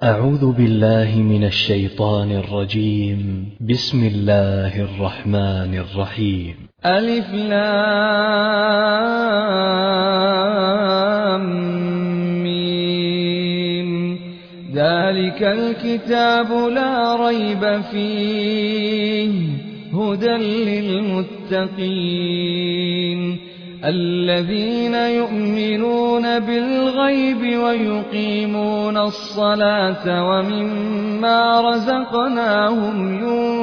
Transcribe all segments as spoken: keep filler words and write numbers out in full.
أعوذ بالله من الشيطان الرجيم. بسم الله الرحمن الرحيم. ألف لام ميم. ذلك الكتاب لا ريب فيه هدى للمتقين الذين يؤمنون بالغيب ويقيمون الصلاة ومما رزقناهم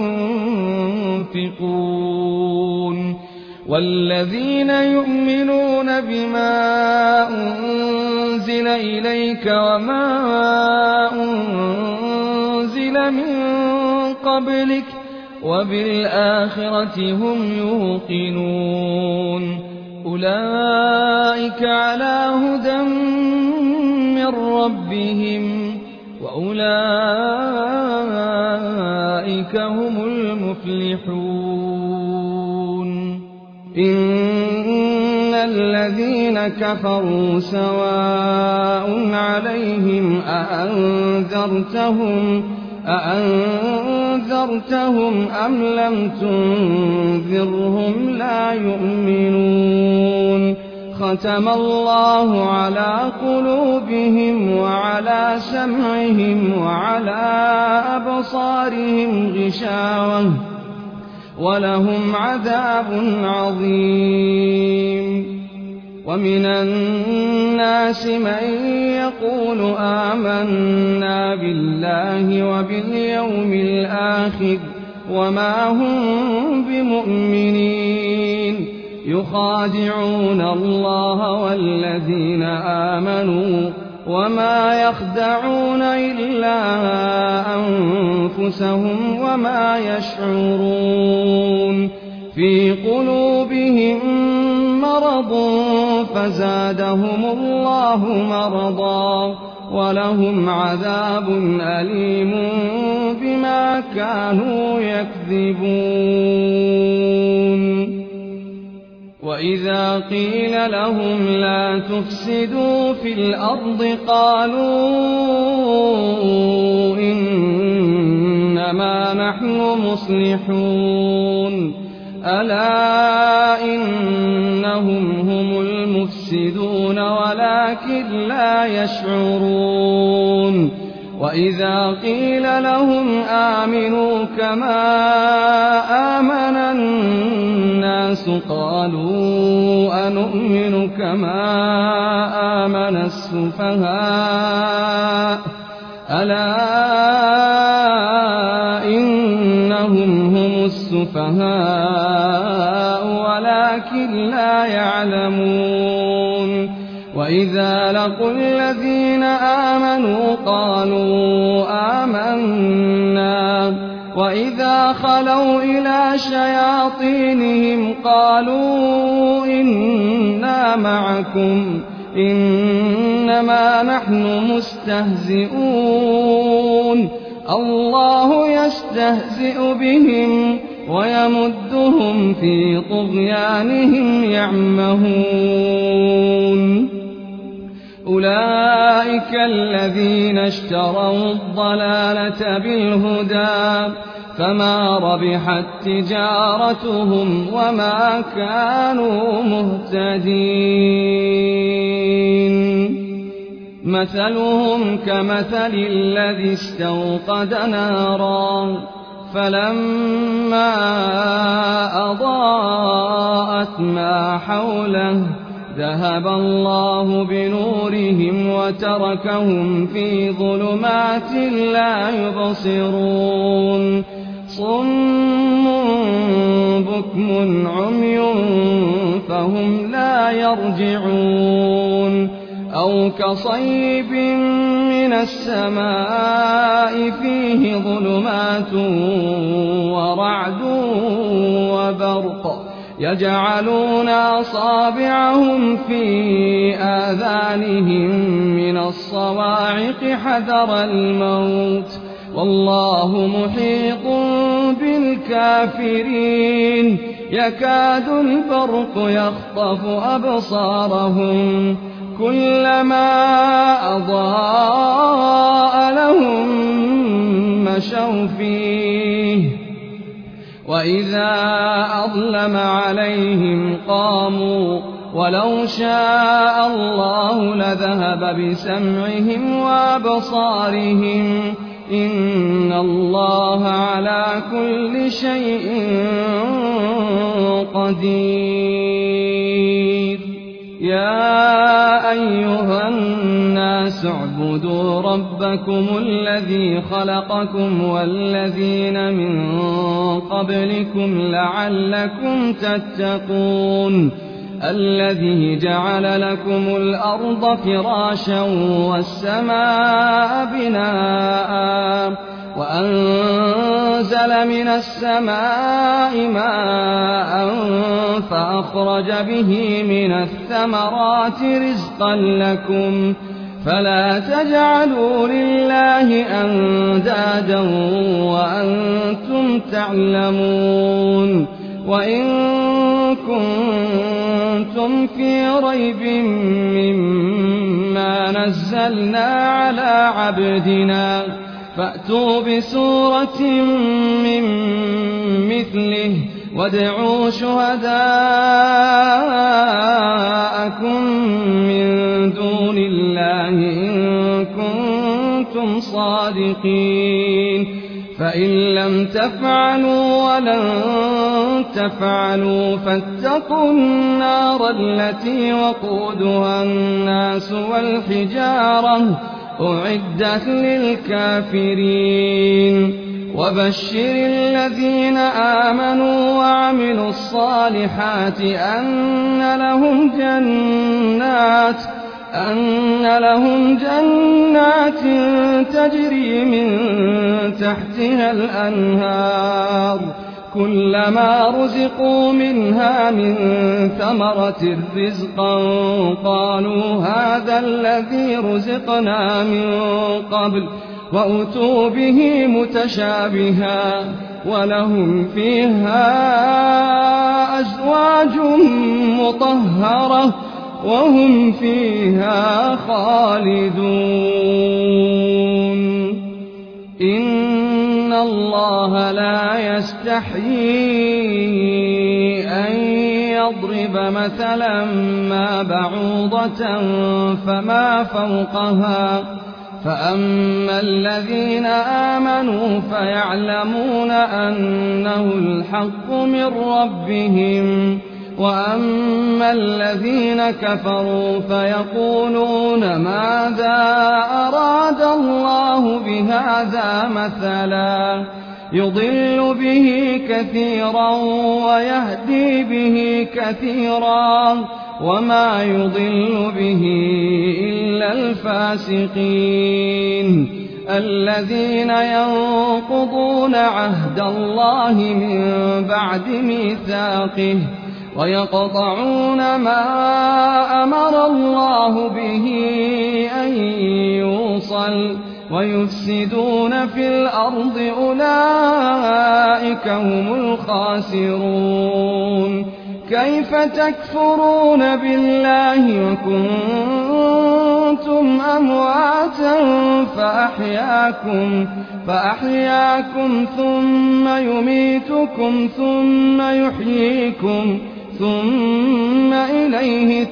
ينفقون والذين يؤمنون بما أنزل إليك وما أنزل من قبلك وبالآخرة هم يوقنون أولئك على هدى من ربهم وأولئك هم المفلحون. إن الذين كفروا سواء عليهم أأنذرتهم أأنذرتهم أم لم تنذرهم لا يؤمنون. ختم الله على قلوبهم وعلى سمعهم وعلى أبصارهم غشاوة ولهم عذاب عظيم. ومن الناس من يقول آمنا بالله وباليوم الآخر وما هم بمؤمنين يخادعون الله والذين آمنوا وما يخدعون إلا أنفسهم وما يشعرون. في قلوبهم مرض فزادهم الله مرضا ولهم عذاب أليم بما كانوا يكذبون. وإذا قيل لهم لا تفسدوا في الأرض قالوا إنما نحن مصلحون ألا إنهم هم المفسدون ولكن لا يشعرون. وإذا قيل لهم آمنوا كما آمن الناس قالوا أنؤمن كما آمن السفهاء ألا إنهم هم السفهاء ولكن لا يعلمون. وإذا لقوا الذين آمنوا قالوا آمنا وإذا خلوا إلى شياطينهم قالوا إنا معكم إنما نحن مستهزئون الله يستهزئ بهم ويمدهم في طغيانهم يعمهون. أولئك الذين اشتروا الضلالة بالهدى فما ربحت تجارتهم وما كانوا مهتدين. مثلهم كمثل الذي استوقد نارا فلما أضاءت ما حوله ذهب الله بنورهم وتركهم في ظلمات لا يبصرون. صم بكم عمي فهم لا يرجعون. أو كصيب من السماء فيه ظلمات ورعد وبرق يجعلون أصابعهم في آذانهم من الصواعق حذر الموت والله محيط بالكافرين. يكاد البرق يخطف أبصارهم كلما أضاء لهم مشوا فيه وإذا أظلم عليهم قاموا ولو شاء الله لذهب بسمعهم وأبصارهم إن الله على كل شيء قدير يا أيها الناس اعبدوا ربكم الذي خلقكم والذين من قبلكم لعلكم تتقون الذي جعل لكم الأرض فراشا والسماء بناء وأنزل من السماء ماء فأخرج به من الثمرات رزقا لكم فلا تجعلوا لله أندادا وأنتم تعلمون وإن كنتم في ريب مما نزلنا على عبدنا فأتوا بسورة من مثله وادعوا شهداءكم من دون الله إن كنتم صادقين فإن لم تفعلوا ولن تفعلوا فاتقوا النار التي وقودها الناس والحجارة أعدت للكافرين وبشر الذين آمنوا وعملوا الصالحات أن لهم جنات أن لهم جنات تجري من تحتها الأنهار كلما رزقوا منها من ثمرة رزقا قالوا هذا الذي رزقنا من قبل وأتوا به متشابها ولهم فيها أزواج مطهرة وهم فيها خالدون إن الله لا يستحيي أن يضرب مثلا ما بعوضة فما فوقها فأما الذين آمنوا فيعلمون أنه الحق من ربهم وأما الذين كفروا فيقولون ماذا أراد الله بهذا مثلا يضل به كثيرا ويهدي به كثيرا وما يضل به إلا الفاسقين الذين ينقضون عهد الله من بعد ميثاقه ويقطعون ما أمر الله به أن يوصل ويفسدون في الأرض أولئك هم الخاسرون كيف تكفرون بالله وكنتم أمواتا فأحياكم, فأحياكم ثم يميتكم ثم يحييكم ثم إليه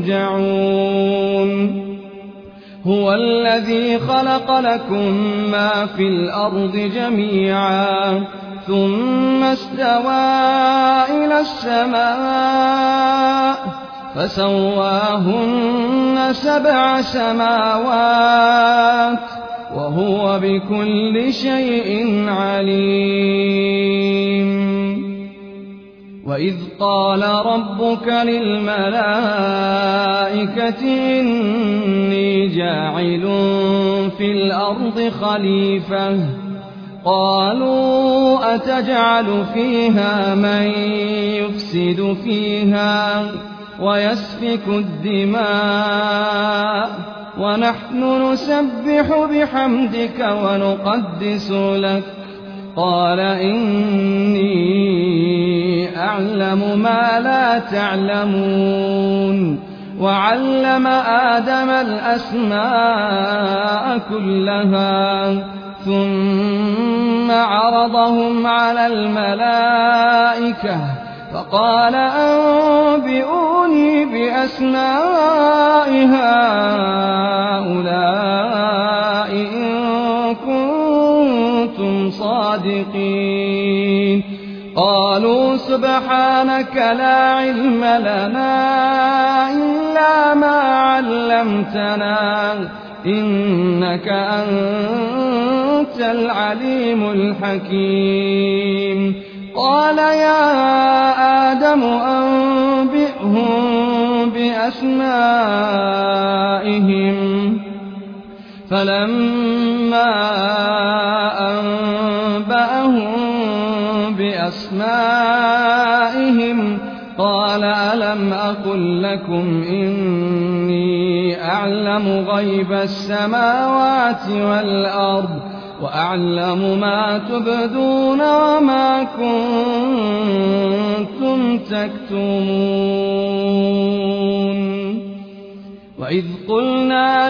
ترجعون هو الذي خلق لكم ما في الأرض جميعا ثم استوى إلى السماء فسواهن سبع سماوات وهو بكل شيء عليم وإذ قال ربك للملائكة إني جاعل في الأرض خليفة قالوا أتجعل فيها من يفسد فيها ويسفك الدماء ونحن نسبح بحمدك ونقدس لك قال إني أعلم ما لا تعلمون وعلم آدم الأسماء كلها ثم عرضهم على الملائكة فقال أنبئوني بأسماء هؤلاء إن كنتم صادقين قالوا سبحانك لا علم لنا إلا ما علمتنا إنك أنت العليم الحكيم قال يا آدم أنبئهم بأسمائهم فلما أنبأهم بأسمائهم قال ألم أقل لكم إني أعلم غيب السماوات والأرض وأعلم ما تبدون وما كنتم تكتمون وإذ قلنا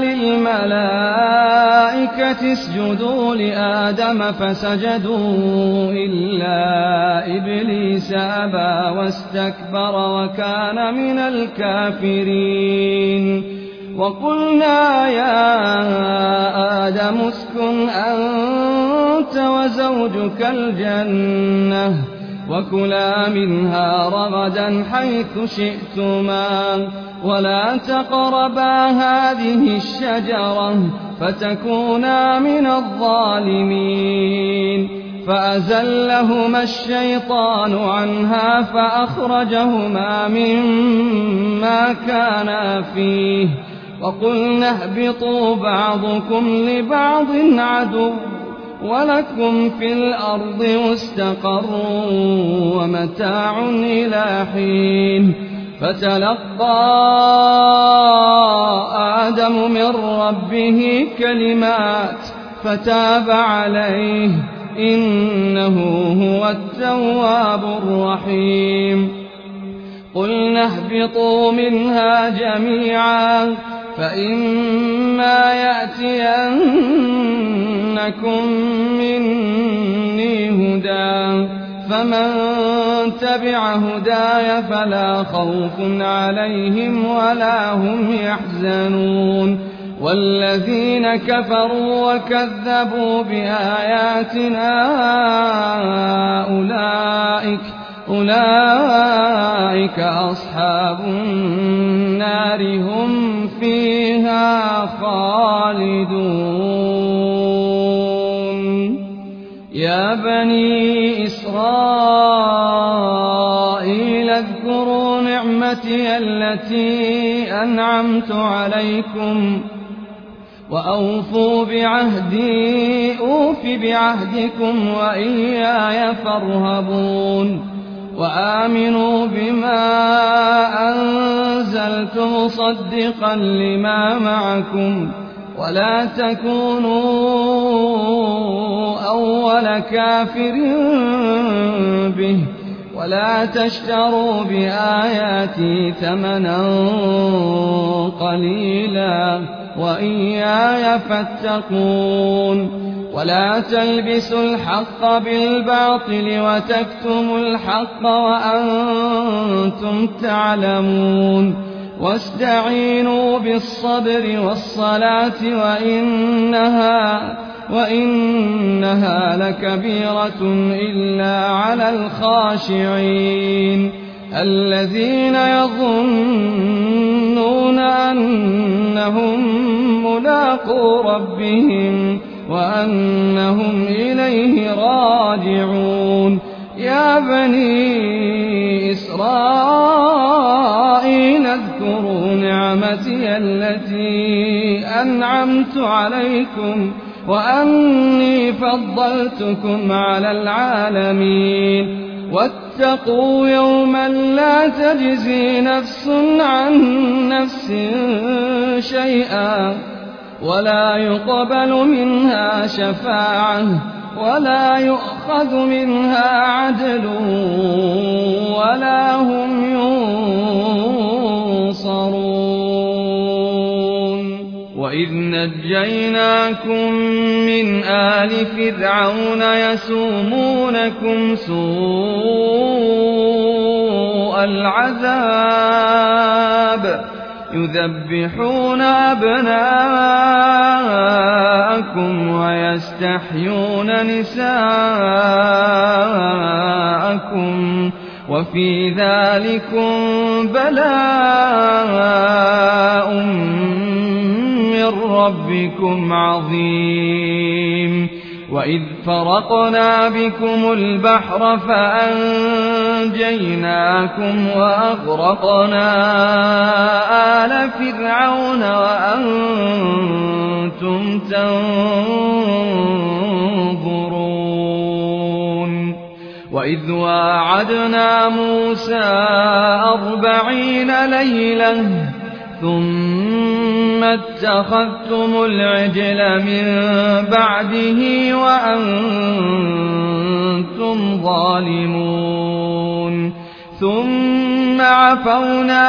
للملائكة اسجدوا لآدم فسجدوا إلا إبليس أبى واستكبر وكان من الكافرين وقلنا يا آدم اسكن أنت وزوجك الجنة وكلا منها رغدا حيث شئتما ولا تقربا هذه الشجرة فتكونا من الظالمين فأزلهما الشيطان عنها فأخرجهما مما كانا فيه وقلنا اهبطوا بعضكم لبعض عدو ولكم في الأرض مستقر ومتاع إلى حين فتلقى آدم من ربه كلمات فتاب عليه إنه هو التواب الرحيم قلنا اهبطوا منها جميعا فإما يأتينكم مني هدى فمن تبع هداي فلا خوف عليهم ولا هم يحزنون والذين كفروا وكذبوا بآياتنا أولئك أولئك أصحاب النار هم فيها خالدون يا بني إسرائيل اذكروا نعمتي التي أنعمت عليكم وأوفوا بعهدي أوف بعهدكم وإياي فارهبون وآمنوا بما أنزلت مصدقا لما معكم ولا تكونوا أول كافر به ولا تشتروا بآياتي ثمنا قليلا وإياي فاتقون ولا تلبسوا الحق بالباطل وتكتموا الحق وأنتم تعلمون واستعينوا بالصبر والصلاة وإنها وإنها لكبيرة إلا على الخاشعين الذين يظنون أنهم ملاقو ربهم وأنهم إليه راجعون يا بني إسرائيل اذكروا نعمتي التي أنعمت عليكم وأني فضلتكم على العالمين واتقوا يوما لا تجزي نفس عن نفس شيئا ولا يقبل منها شفاعة ولا يؤخذ منها عدل ولا هم ينصرون وإذ نجيناكم من آل فرعون يسومونكم سوء العذاب يذبحون أبناءكم ويستحيون نساءكم وفي ذلكم بلاء من ربكم عظيم. وإذ فرقنا بكم البحر فأنجيناكم وأغرقنا آل فرعون وأنتم تنظرون. وإذ واعدنا موسى أربعين ليلة ثم اتخذتم العجل من بعده وأنتم ظالمون ثم عفونا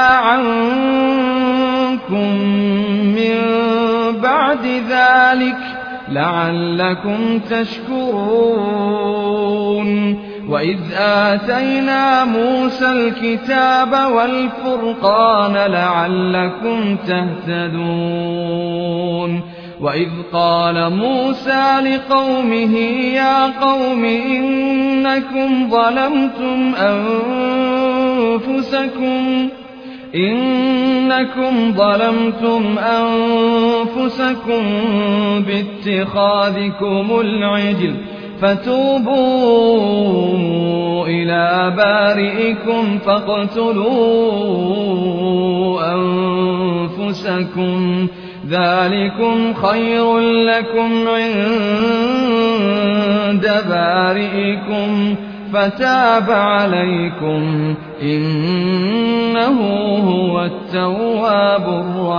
عنكم من بعد ذلك لعلكم تشكرون. وإذ آتينا موسى الكتاب والفرقان لعلكم تهتدون. وإذ قال موسى لقومه يا قوم إنكم ظلمتم أنفسكم إنكم ظلمتم أنفسكم باتخاذكم العجل فتوبوا إلى بارئكم فاقتلوا أنفسكم ذلكم خير لكم عند بارئكم فتاب عليكم إنه هو التواب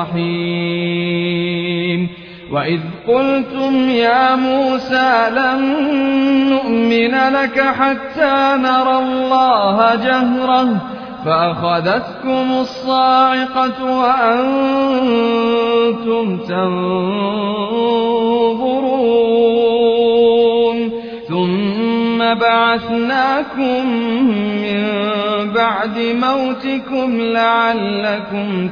الرحيم. وإذ قلتم يا موسى لن نؤمن لك حتى نرى الله جهرة فأخذتكم الصاعقة وأنتم تنظرون ثم بعثناكم من بعد موتكم لعلكم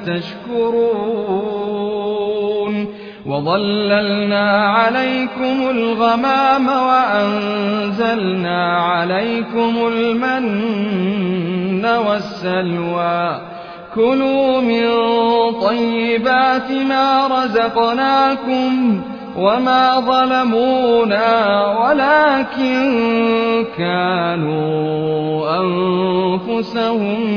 تشكرون. وظللنا عليكم الغمام وأنزلنا عليكم المن والسلوى كلوا من طيبات ما رزقناكم وما ظلمونا ولكن كانوا أنفسهم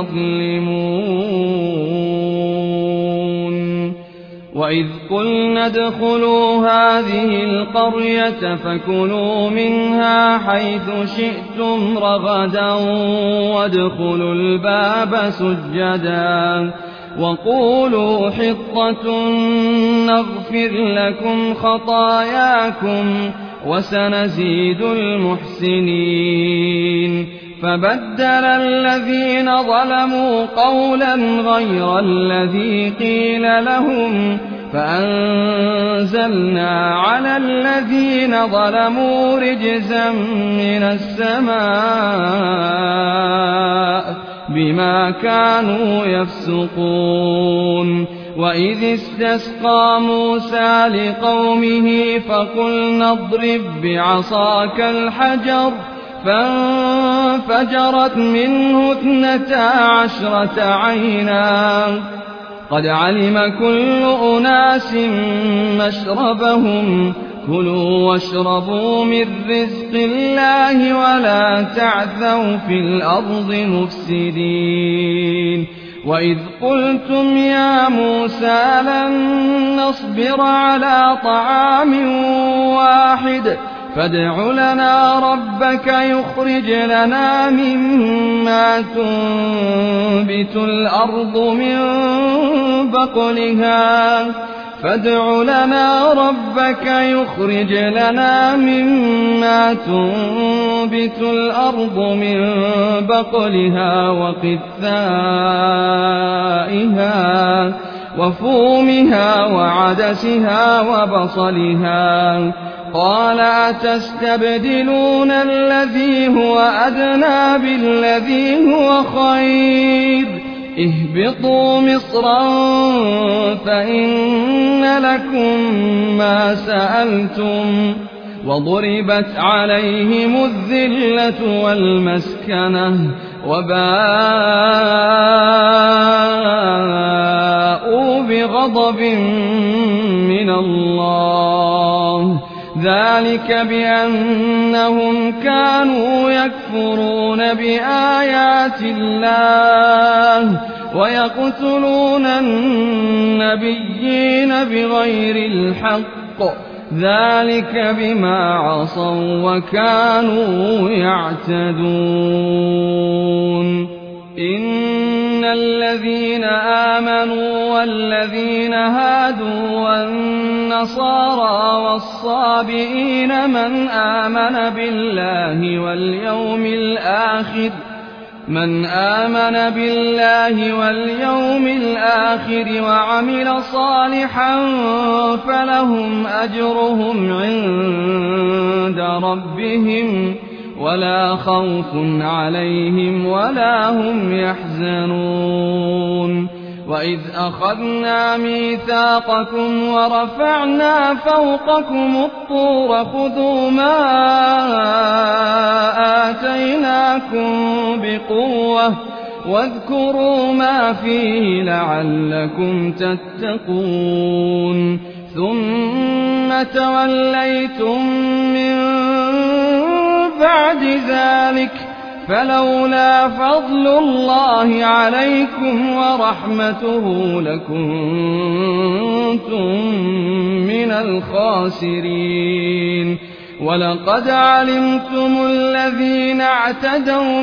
يظلمون. وإذ قلنا ادخلوا هذه القرية فكلوا منها حيث شئتم رغدا وادخلوا الباب سجدا وقولوا حطة نغفر لكم خطاياكم وسنزيد المحسنين. فبدل الذين ظلموا قولا غير الذي قيل لهم فأنزلنا على الذين ظلموا رجزا من السماء بما كانوا يفسقون. وإذ استسقى موسى لقومه فقلنا اضرب بعصاك الحجر فانفجرت منه اثنتا عشرة عينا قد علم كل أناس مشربهم كلوا واشربوا من رزق الله ولا تعثوا في الأرض مفسدين. وإذ قلتم يا موسى لن نصبر على طعام واحد فادع لنا ربك يخرج لنا مما تنبت الأرض من بقلها فادع لنا ربك يخرج لنا مما تنبت الأرض من بقلها وقثائها وفومها وعدسها وبصلها. قال أتستبدلون الذي هو أدنى بالذي هو خير اهبطوا مصرا فإن لكم ما سألتم وضربت عليهم الذلة والمسكنة وباءوا بغضب من الله ذلك بأنهم كانوا يكفرون بآيات الله ويقتلون النبيين بغير الحق ذلك بما عصوا وكانوا يعتدون. إن الذين آمنوا والذين هادوا والنصارى والصابئين من آمن بالله واليوم الآخر من آمن بالله واليوم الآخر وعمل صالحا فلهم أجرهم عند ربهم ولا خوف عليهم ولا هم يحزنون. وإذ أخذنا ميثاقكم ورفعنا فوقكم الطور خذوا ما آتيناكم بقوة واذكروا ما فيه لعلكم تتقون. ثم توليتم من بعد ذلك فلولا فضل الله عليكم ورحمته لكنتم من الخاسرين. ولقد علمتم الذين اعتدوا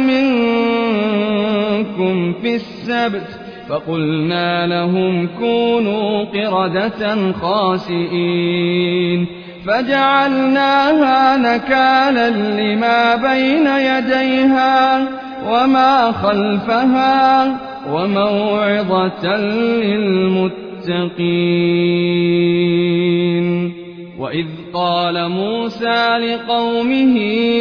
منكم في السبت فقلنا لهم كونوا قردة خاسئين فجعلناها نكالا لما بين يديها وما خلفها وموعظة للمتقين. وإذ قال موسى لقومه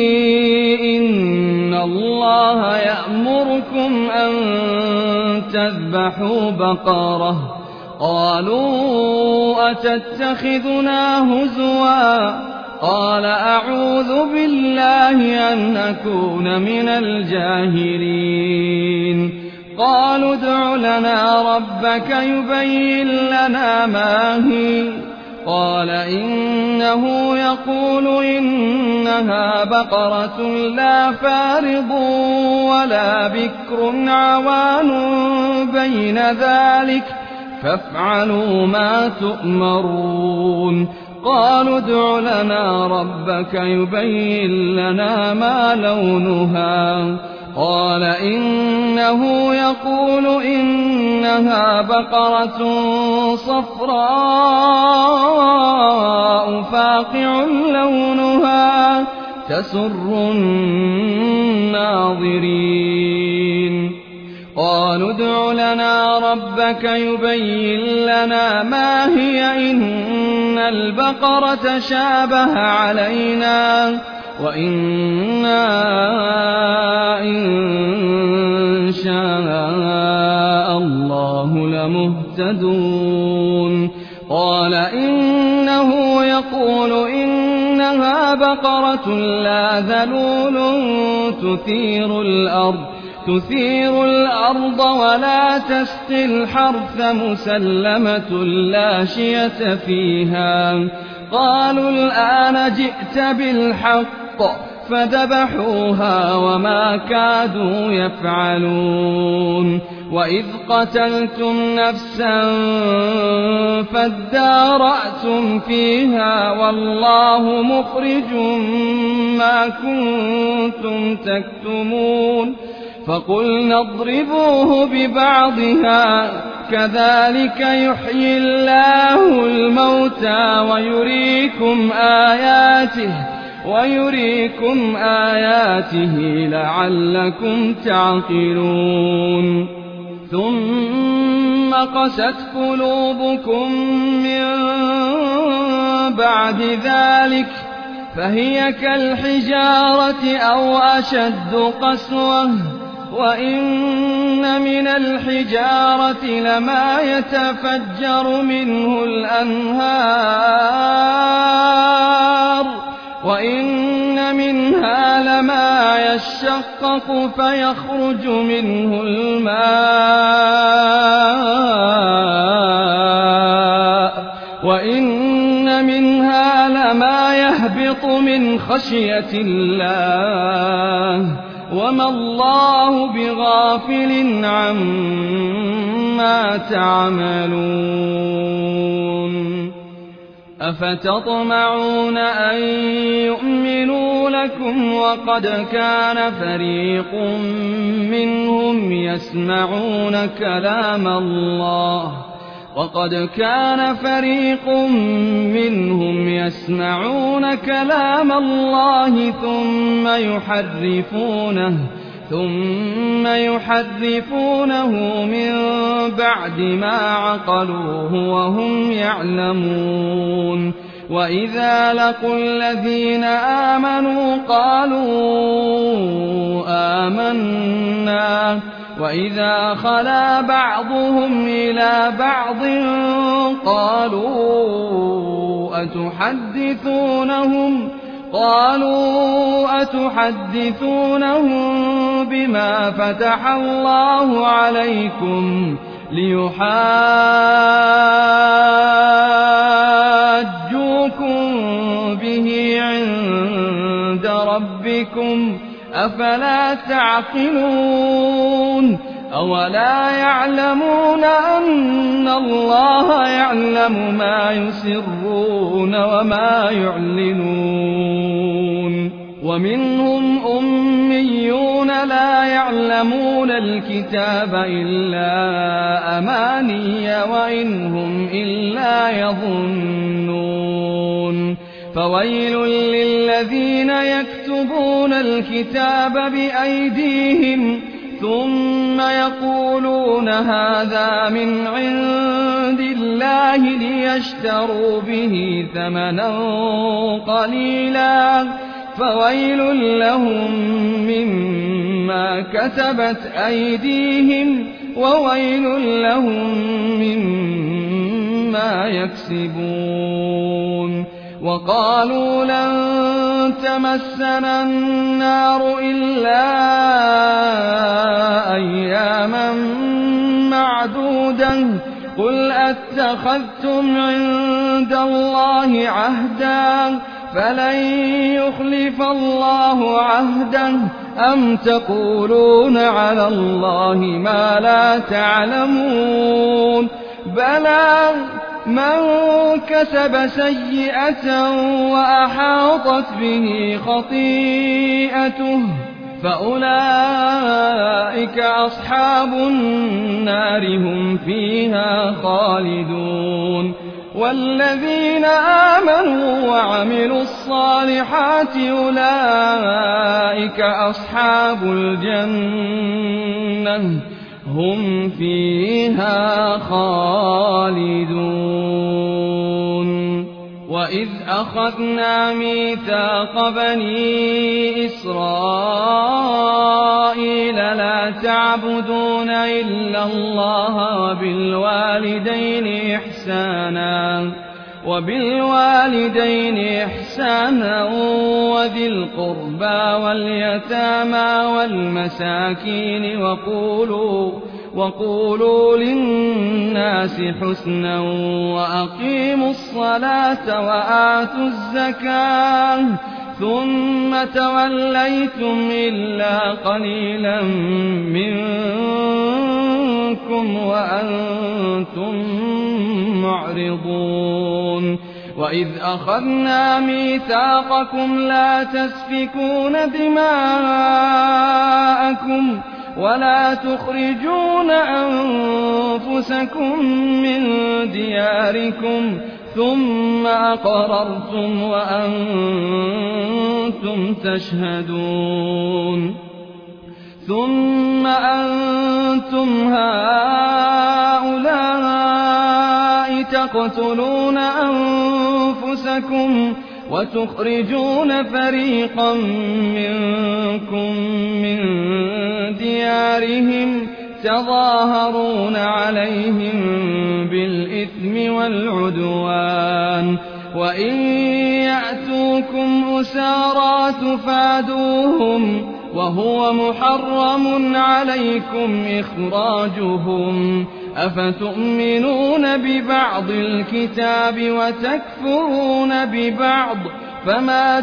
إن الله يأمركم أن تذبحوا بقرة قالوا أتتخذنا هزوا قال أعوذ بالله أن أكون من الجاهلين. قالوا ادع لنا ربك يبين لنا ما هي قال إنه يقول إنها بقرة لا فارض ولا بكر عوان بين ذلك فافعلوا ما تؤمرون. قالوا ادع لنا ربك يبين لنا ما لونها قال إنه يقول إنها بقرة صفراء فاقع لونها تسر الناظرين. قالوا ادع لنا ربك يبين لنا ما هي إن البقرة شابه علينا وإنا إن شاء الله لمهتدون. قال إنه يقول إنها بقرة لا ذلول تثير الأرض تثير الأرض ولا تسقي الحرث مسلمة لا شية فيها. قالوا الآن جئت بالحق فذبحوها وما كادوا يفعلون. وإذ قتلتم نفسا فادارأتم فيها والله مخرج ما كنتم تكتمون. فقلنا اضربوه ببعضها كذلك يحيي الله الموتى ويريكم آياته ويريكم آياته لعلكم تعقلون. ثم ثم قست قلوبكم من بعد ذلك فهي كالحجارة أو أشد قسوة وإن من الحجارة لما يتفجر منه الأنهار وإن منها لما يشقق فيخرج منه الماء وإن منها لما يهبط من خشية الله وما الله بغافل عما تعملون أفتطمعون أن يؤمنوا لكم وقد كان فريق منهم يسمعون كلام الله وقد كان فريق منهم يسمعون كلام الله ثم يحرفونه ثم يحرفونه من بعد ما عقلوه وهم يعلمون وإذا لقوا الذين آمنوا قالوا آمنا وإذا خلا بعضهم إلى بعض قالوا أتحدثونهم قالوا أتحدثونهم بما فتح الله عليكم ليحاجوكم به عند ربكم أفلا تعقلون أولا يعلمون أن الله يعلم ما يسرون وما يعلنون ومنهم أميون لا يعلمون الكتاب إلا أماني وإن هم إلا يظنون فويل للذين يكتبون الكتاب بأيديهم ثم يقولون هذا من عند الله ليشتروا به ثمنا قليلا فويل لهم مما كتبت أيديهم وويل لهم مما يكسبون وقالوا لن تمسنا النار إلا أياما معدودة قل أتخذتم عند الله عهدا فلن يخلف الله عهده أم تقولون على الله ما لا تعلمون بلى من كسب سيئة وأحاطت به خطيئته فأولئك أصحاب النار هم فيها خالدون والذين آمنوا وعملوا الصالحات أولئك أصحاب الجنة هم فيها خالدون وإذ أخذنا ميثاق بني إسرائيل لا تعبدون إلا الله وبالوالدين إحسانا وبالوالدين إحسانا وذي القربى واليتامى والمساكين وقولوا وقولوا للناس حسنا وأقيموا الصلاة وآتوا الزكاة ثم توليتم إلا قليلا منكم وأنتم معرضون وإذ أخذنا ميثاقكم لا تسفكون دماءكم ولا تخرجون أنفسكم من دياركم ثم أقررتم وأنتم تشهدون ثم أنتم هؤلاء تقتلون أنفسكم وتخرجون فريقا منكم من ديارهم تظاهرون عليهم بالإثم والعدوان وإن يأتوكم أسارى تفادوهم وهو محرم عليكم إخراجهم أفتؤمنون ببعض الكتاب وتكفرون ببعض فما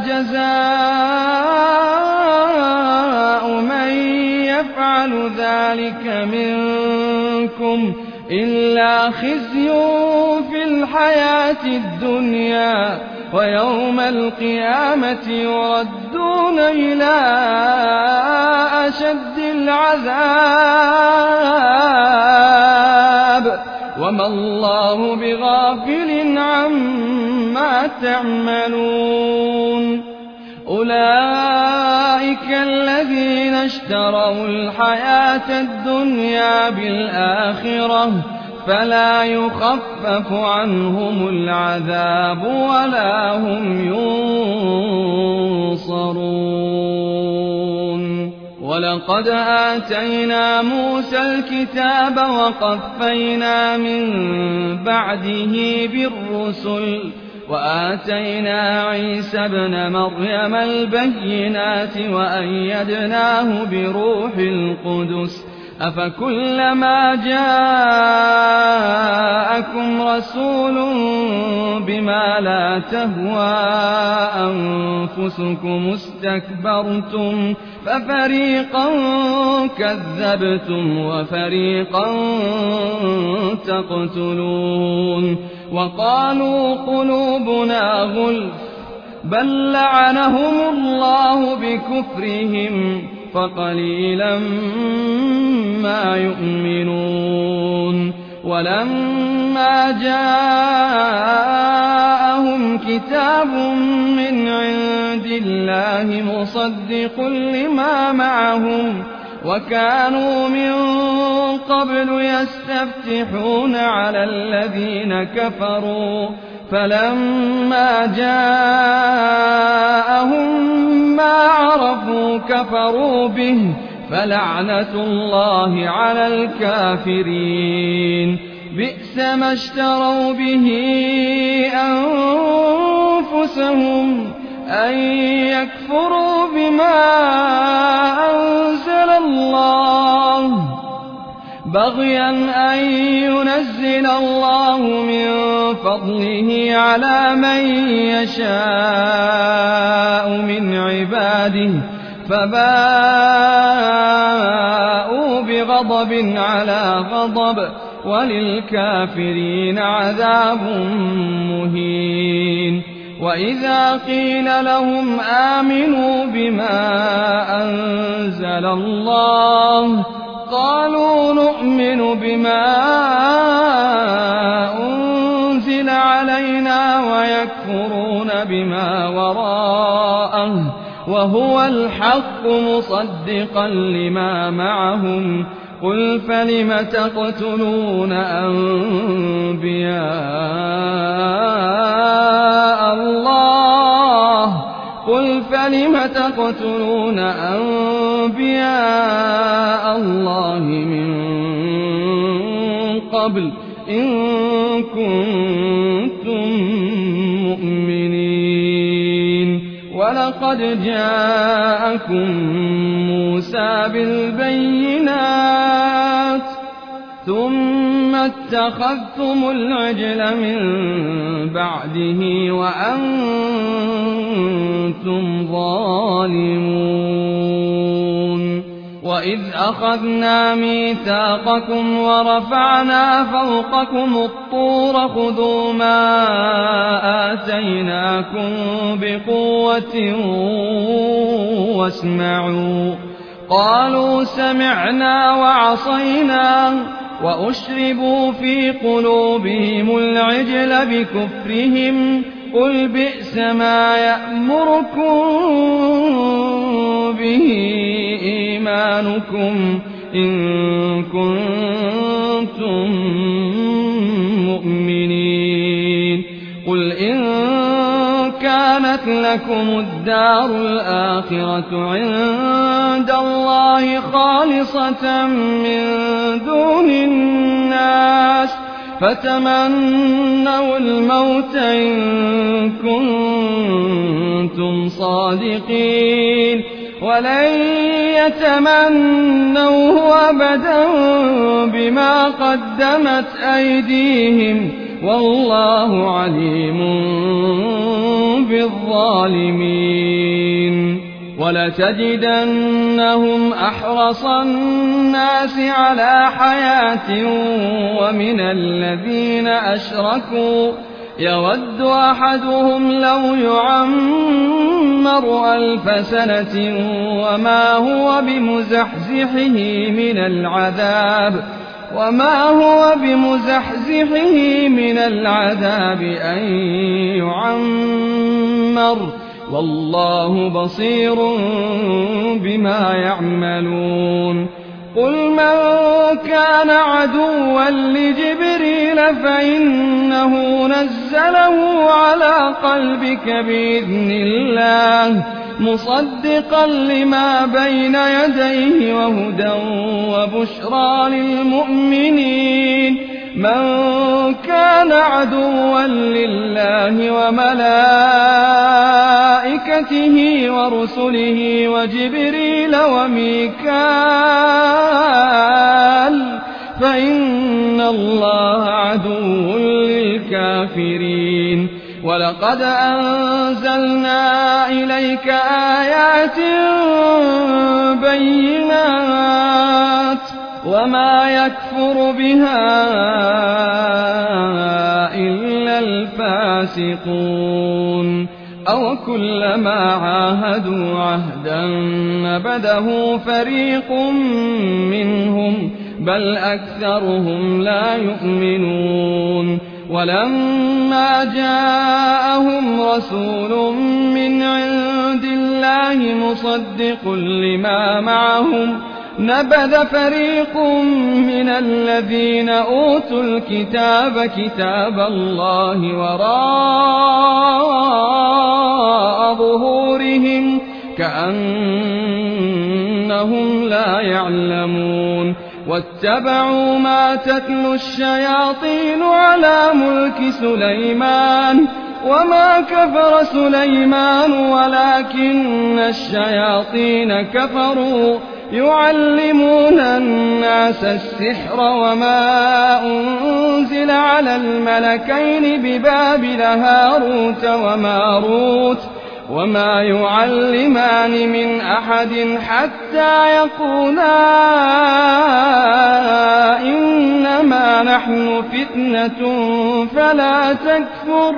جزاء من يفعل ذلك منكم إلا خزي في الحياة الدنيا ويوم القيامة يردون إلى أشد العذاب وما الله بغافل عما تعملون أولئك الذين اشتروا الحياة الدنيا بالآخرة فلا يخفف عنهم العذاب ولا هم ينصرون ولقد آتينا موسى الكتاب وقفينا من بعده بالرسل وآتينا عيسى ابن مريم البينات وأيدناه بروح القدس أفكلما جاءكم رسول بما لا تهوى أنفسكم استكبرتم ففريقا كذبتم وفريقا تقتلون وقالوا قلوبنا غلف بل لعنهم الله بكفرهم فقليلا ما يؤمنون ولما جاءهم كتاب من عند الله مصدق لما معهم وكانوا من قبل يستفتحون على الذين كفروا فلما جاءهم ما عرفوا كفروا به فلعنة الله على الكافرين بئس ما اشتروا به أنفسهم أن يكفروا بما أنزل الله بغيا أن ينزل الله من فضله على من يشاء من عباده فباءوا بغضب على غضب وللكافرين عذاب مهين وإذا قيل لهم آمنوا بما أنزل الله قالوا نؤمن بما أنزل علينا ويكفرون بما وراءه وهو الحق مصدقا لما معهم قل فلم تقتلون أنبياء الله قل فلم تقتلون أنبياء الله من قبل إن كنتم مؤمنين ولقد جاءكم موسى بالبينات ثم اتخذتم العجل من بعده وأنتم ظالمون وإذ أخذنا ميثاقكم ورفعنا فوقكم الطور خذوا ما آتيناكم بقوة واسمعوا قالوا سمعنا وعصينا وأشربوا في قلوبهم العجل بكفرهم قل بئس ما يأمركم به إيمانكم إن كنتم مؤمنين لكم الدار الآخرة عند الله خالصة من دون الناس فتمنوا الموت إن كنتم صادقين ولن يتمنوه أبدا بما قدمت أيديهم والله عليم بالظالمين ولتجدنهم أحرص الناس على حياة ومن الذين أشركوا يود أحدهم لو يعمر ألف سنة وما هو بمزحزحه من العذاب وما هو بمزحزحه من العذاب أن يعمر والله بصير بما يعملون قل من كان عدوا لجبريل فإنه نزله على قلبك بإذن الله مصدقا لما بين يديه وهدى وبشرى للمؤمنين من كان عدوا لله وملائكته ورسله وجبريل وميكال فإن الله عدو للكافرين ولقد أنزلنا إليك آيات بينات وما يكفر بها إلا الفاسقون أو كلما عاهدوا عهدا نبذه فريق منهم بل أكثرهم لا يؤمنون ولما جاءهم رسول من عند الله مصدق لما معهم نبذ فريق من الذين أوتوا الكتاب كتاب الله وراء ظهورهم كأنهم لا يعلمون واتبعوا ما تتلو الشياطين على ملك سليمان وما كفر سليمان ولكن الشياطين كفروا يعلمون الناس السحر وما أنزل على الملكين ببابل هاروت وماروت وما يعلمان من أحد حتى يقولا إنما نحن فتنة فلا تكفر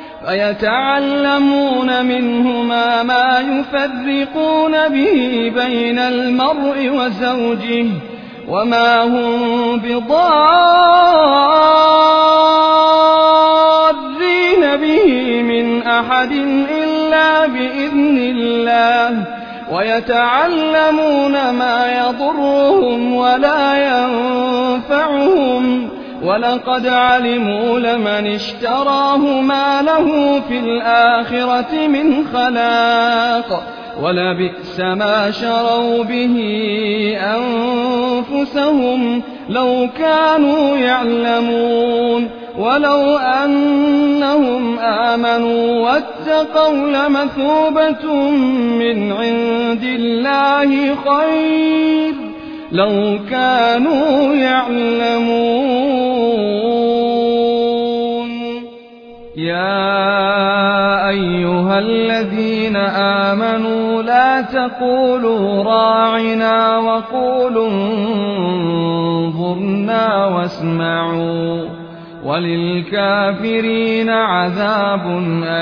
فيتعلمون منهما ما يفرقون به بين المرء وزوجه وما هم بضارين به من أحد إلا بإذن الله ويتعلمون ما يضرهم ولا ينفعهم ولقد علموا لمن اشتراه ما له في الآخرة من خلاق ولبئس ما شروا به أنفسهم لو كانوا يعلمون ولو أنهم آمنوا واتقوا لمثوبة من عند الله خير لو كانوا يعلمون يا أيها الذين آمنوا لا تقولوا راعنا وقولوا انظرنا واسمعوا وللكافرين عذاب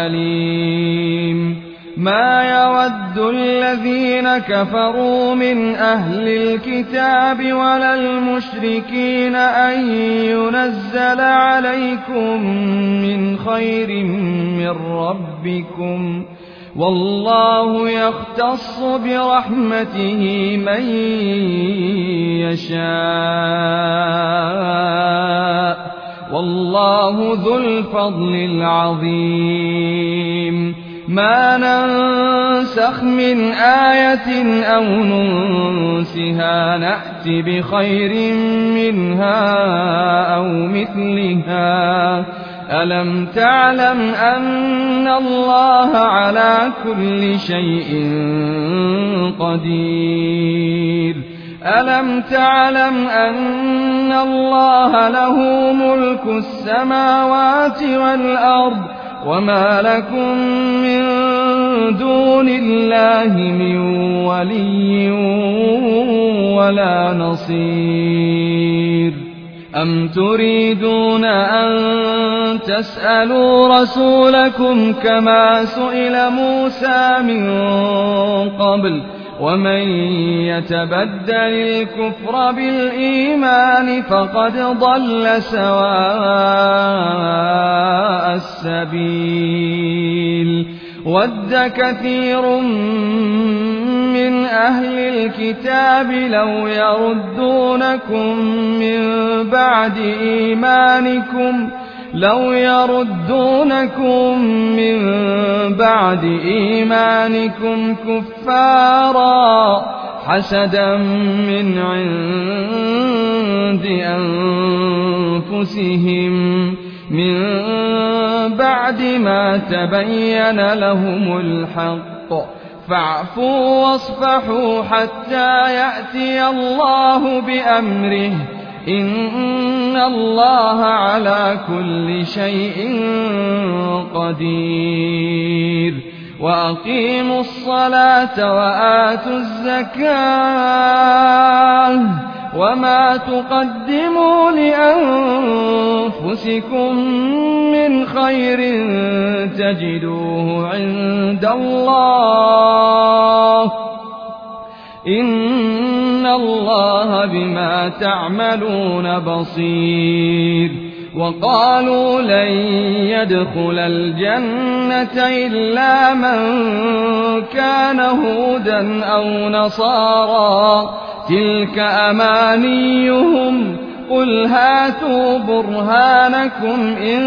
أليم ما يود الذين كفروا من أهل الكتاب ولا المشركين أن ينزل عليكم من خير من ربكم والله يختص برحمته من يشاء والله ذو الفضل العظيم ما ننسخ من آية أو ننسها نأت بخير منها أو مثلها ألم تعلم أن الله على كل شيء قدير ألم تعلم أن الله له ملك السماوات والأرض وما لكم من دون الله من ولي ولا نصير أم تريدون أن تسألوا رسولكم كما سئل موسى من قبل ومن يتبدل الكفر بالإيمان فقد ضل سواء السبيل ود كثير من أهل الكتاب لو يردونكم من بعد إيمانكم لو يردونكم من بعد إيمانكم كفارا حسدا من عند أنفسهم من بعد ما تبين لهم الحق فاعفوا واصفحوا حتى يأتي الله بأمره إن الله على كل شيء قدير وأقيموا الصلاة وآتوا الزكاة وما تقدموا لأنفسكم من خير تجدوه عند الله إن الله بما تعملون بصير وقالوا لن يدخل الجنة إلا من كان هودا أو نصارى تلك أمانيهم قل هاتوا برهانكم إن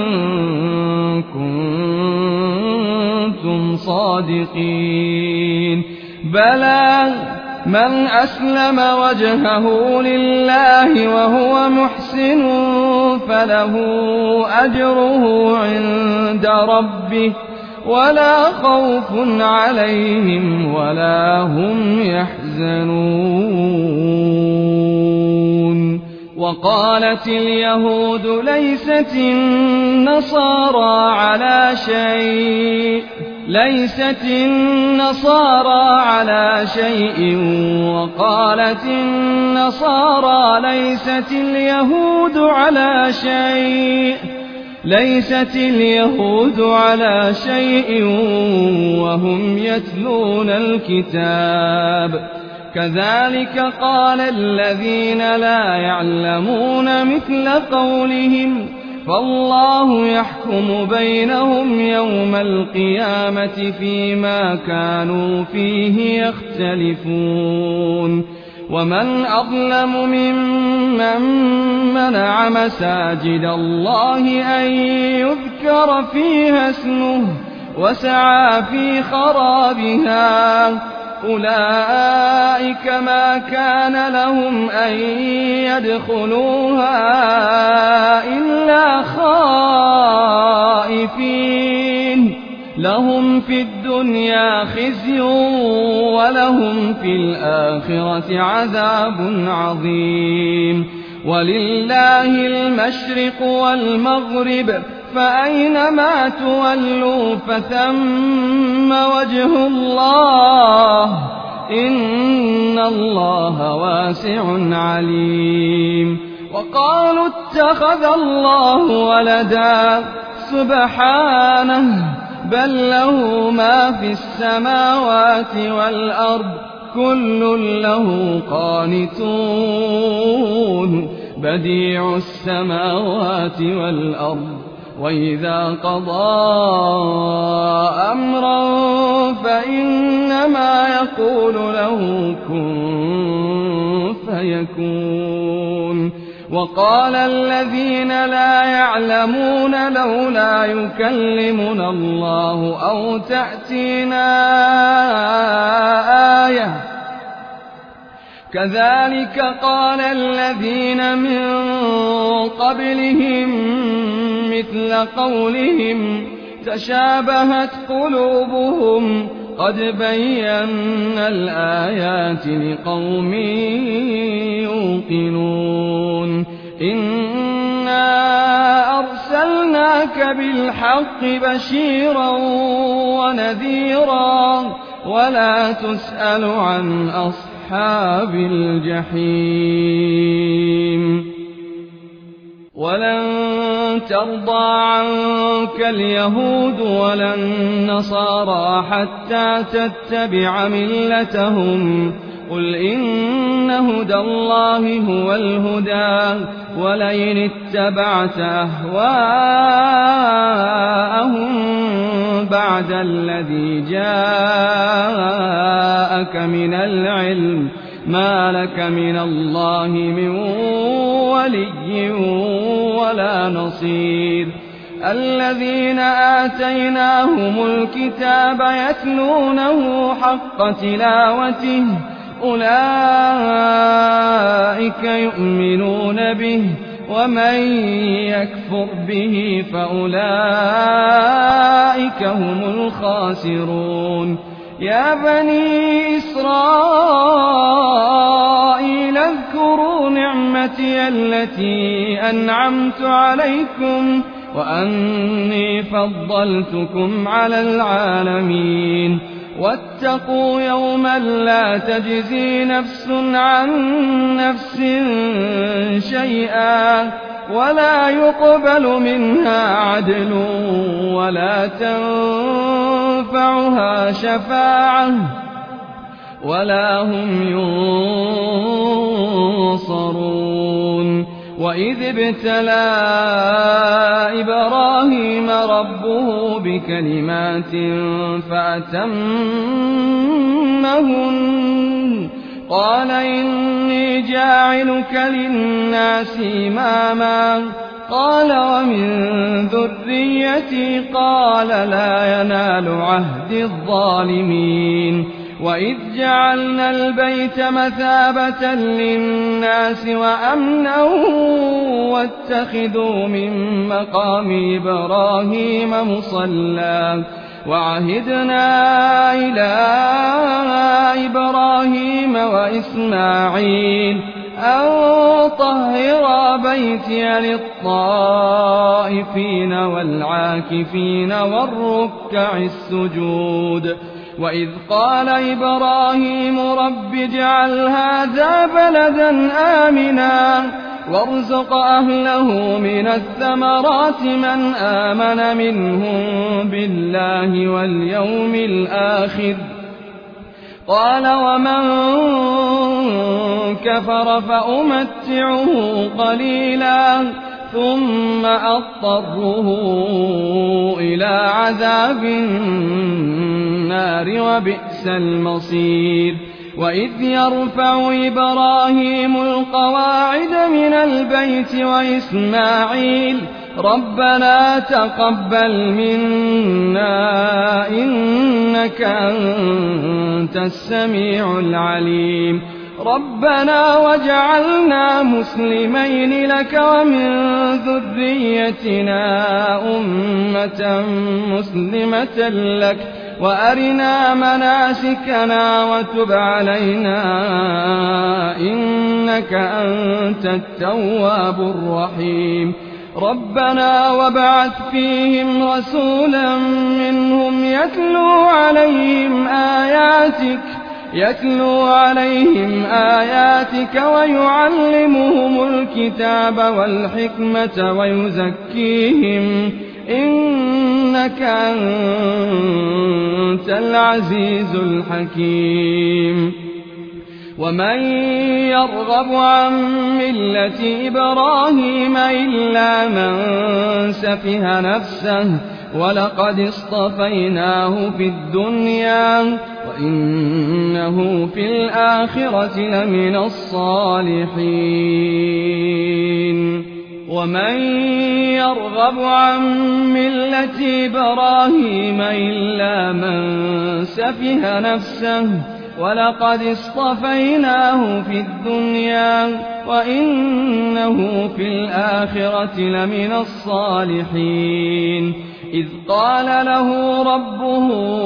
كنتم صادقين بلى من أسلم وجهه لله وهو محسن فله أجره عند ربه ولا خوف عليهم ولا هم يحزنون وقالت اليهود ليست النصارى على شيء ليست النصارى على شيء وقالت النصارى ليست اليهود على شيء ليست اليهود على شيء وهم يتلون الكتاب كذلك قال الذين لا يعلمون مثل قولهم فالله يحكم بينهم يوم القيامة فيما كانوا فيه يختلفون ومن أظلم ممن منع مساجد الله أن يذكر فيها اسمه وسعى في خرابها أولئك ما كان لهم أن يدخلوها إلا خائفين لهم في الدنيا خزي ولهم في الآخرة عذاب عظيم ولله المشرق والمغرب فأينما تولوا فثم وجه الله إن الله واسع عليم وقالوا اتخذ الله ولدا سبحانه بل له ما في السماوات والأرض كل له قانتون بديع السماوات والأرض وإذا قضى أمرا فإنما يقول له كن فيكون وقال الذين لا يعلمون لولا يكلمنا الله أو تأتينا آية كذلك قال الذين من قبلهم مثل قولهم تشابهت قلوبهم قد بينا الآيات لقوم يوقنون إنا أرسلناك بالحق بشيرا ونذيرا ولا تسأل عن أصحاب الجحيم ولن ترضى عنك اليهود ولا النصارى حتى تتبع ملتهم قل إن هدى الله هو الهدى ولئن اتبعت أهواءهم بعد الذي جاءك من العلم ما لك من الله من ولي ولا نصير الذين آتيناهم الكتاب يتلونه حق تلاوته أولئك يؤمنون به ومن يكفر به فأولئك هم الخاسرون يا بني إسرائيل اذكروا نعمتي التي أنعمت عليكم وأني فضلتكم على العالمين واتقوا يوما لا تجزي نفس عن نفس شيئا ولا يقبل منها عدل ولا تنفعها شفاعة ولا هم ينصرون وإذ ابتلى إبراهيم ربه بكلمات فأتمهن قال إني جاعلك للناس إماما قال ومن ذريتي قال لا ينال عهد الظالمين وإذ جعلنا البيت مثابة للناس وأمنا واتخذوا من مقام إبراهيم مصلى وعهدنا إلى إبراهيم وإسماعيل أن طهرا بيتي للطائفين والعاكفين والركع السجود وإذ قال إبراهيم رب اجعل هذا بلدا آمنا وارزق أهله من الثمرات من آمن منهم بالله واليوم الآخر قال ومن كفر فأمتعه قليلا ثم أضطره إلى عذاب النار وبئس المصير وإذ يرفع إبراهيم القواعد من البيت وإسماعيل ربنا تقبل منا إنك أنت السميع العليم ربنا واجعلنا مسلمين لك ومن ذريتنا أمة مسلمة لك وأرنا مناسكنا وتب علينا إنك أنت التواب الرحيم ربنا وابعث فيهم رسولا منهم يتلو عليهم آياتك يتلو عليهم آياتك ويعلمهم الكتاب والحكمة ويزكيهم إنك أنت العزيز الحكيم ومن يرغب عن ملة إبراهيم إلا من سفه ولقد اصطفيناه في الدنيا وإنه وإنه في الآخرة لمن الصالحين. ومن يرغب عن ملة إبراهيم إلا من سفه نفسه ولقد اصطفيناه في الدنيا وإنه في الآخرة لمن الصالحين. إذ قال له ربه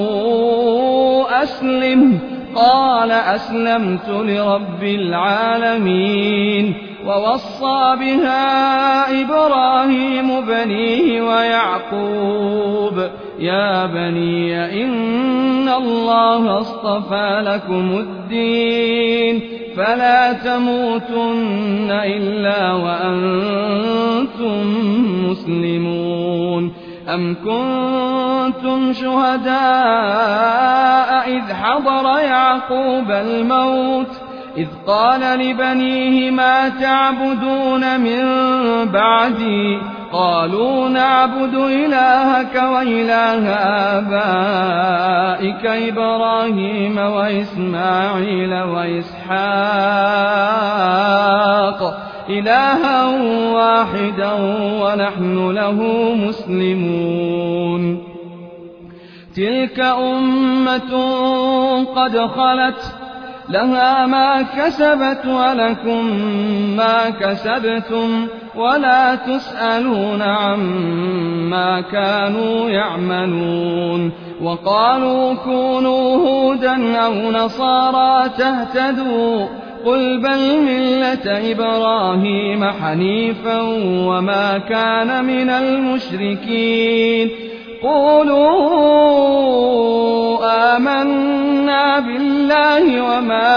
أسلم قال أسلمت لرب العالمين. ووصى بها إبراهيم بنيه ويعقوب يا بني إن الله اصطفى لكم الدين فلا تموتن إلا وأنتم مسلمون. أم كنتم شهداء إذ حضر يعقوب الموت إذ قال لبنيه ما تعبدون من بعدي قالوا نعبد إلهك وإله آبائك إبراهيم وإسماعيل وإسحاق إلها واحدا ونحن له مسلمون. تلك أمة قد خلت لها ما كسبت ولكم ما كسبتم ولا تسألون عما كانوا يعملون. وقالوا كونوا هودا أو نصارى تهتدوا قل بل ملة إبراهيم حنيفا وما كان من المشركين. قولوا آمنا بالله وما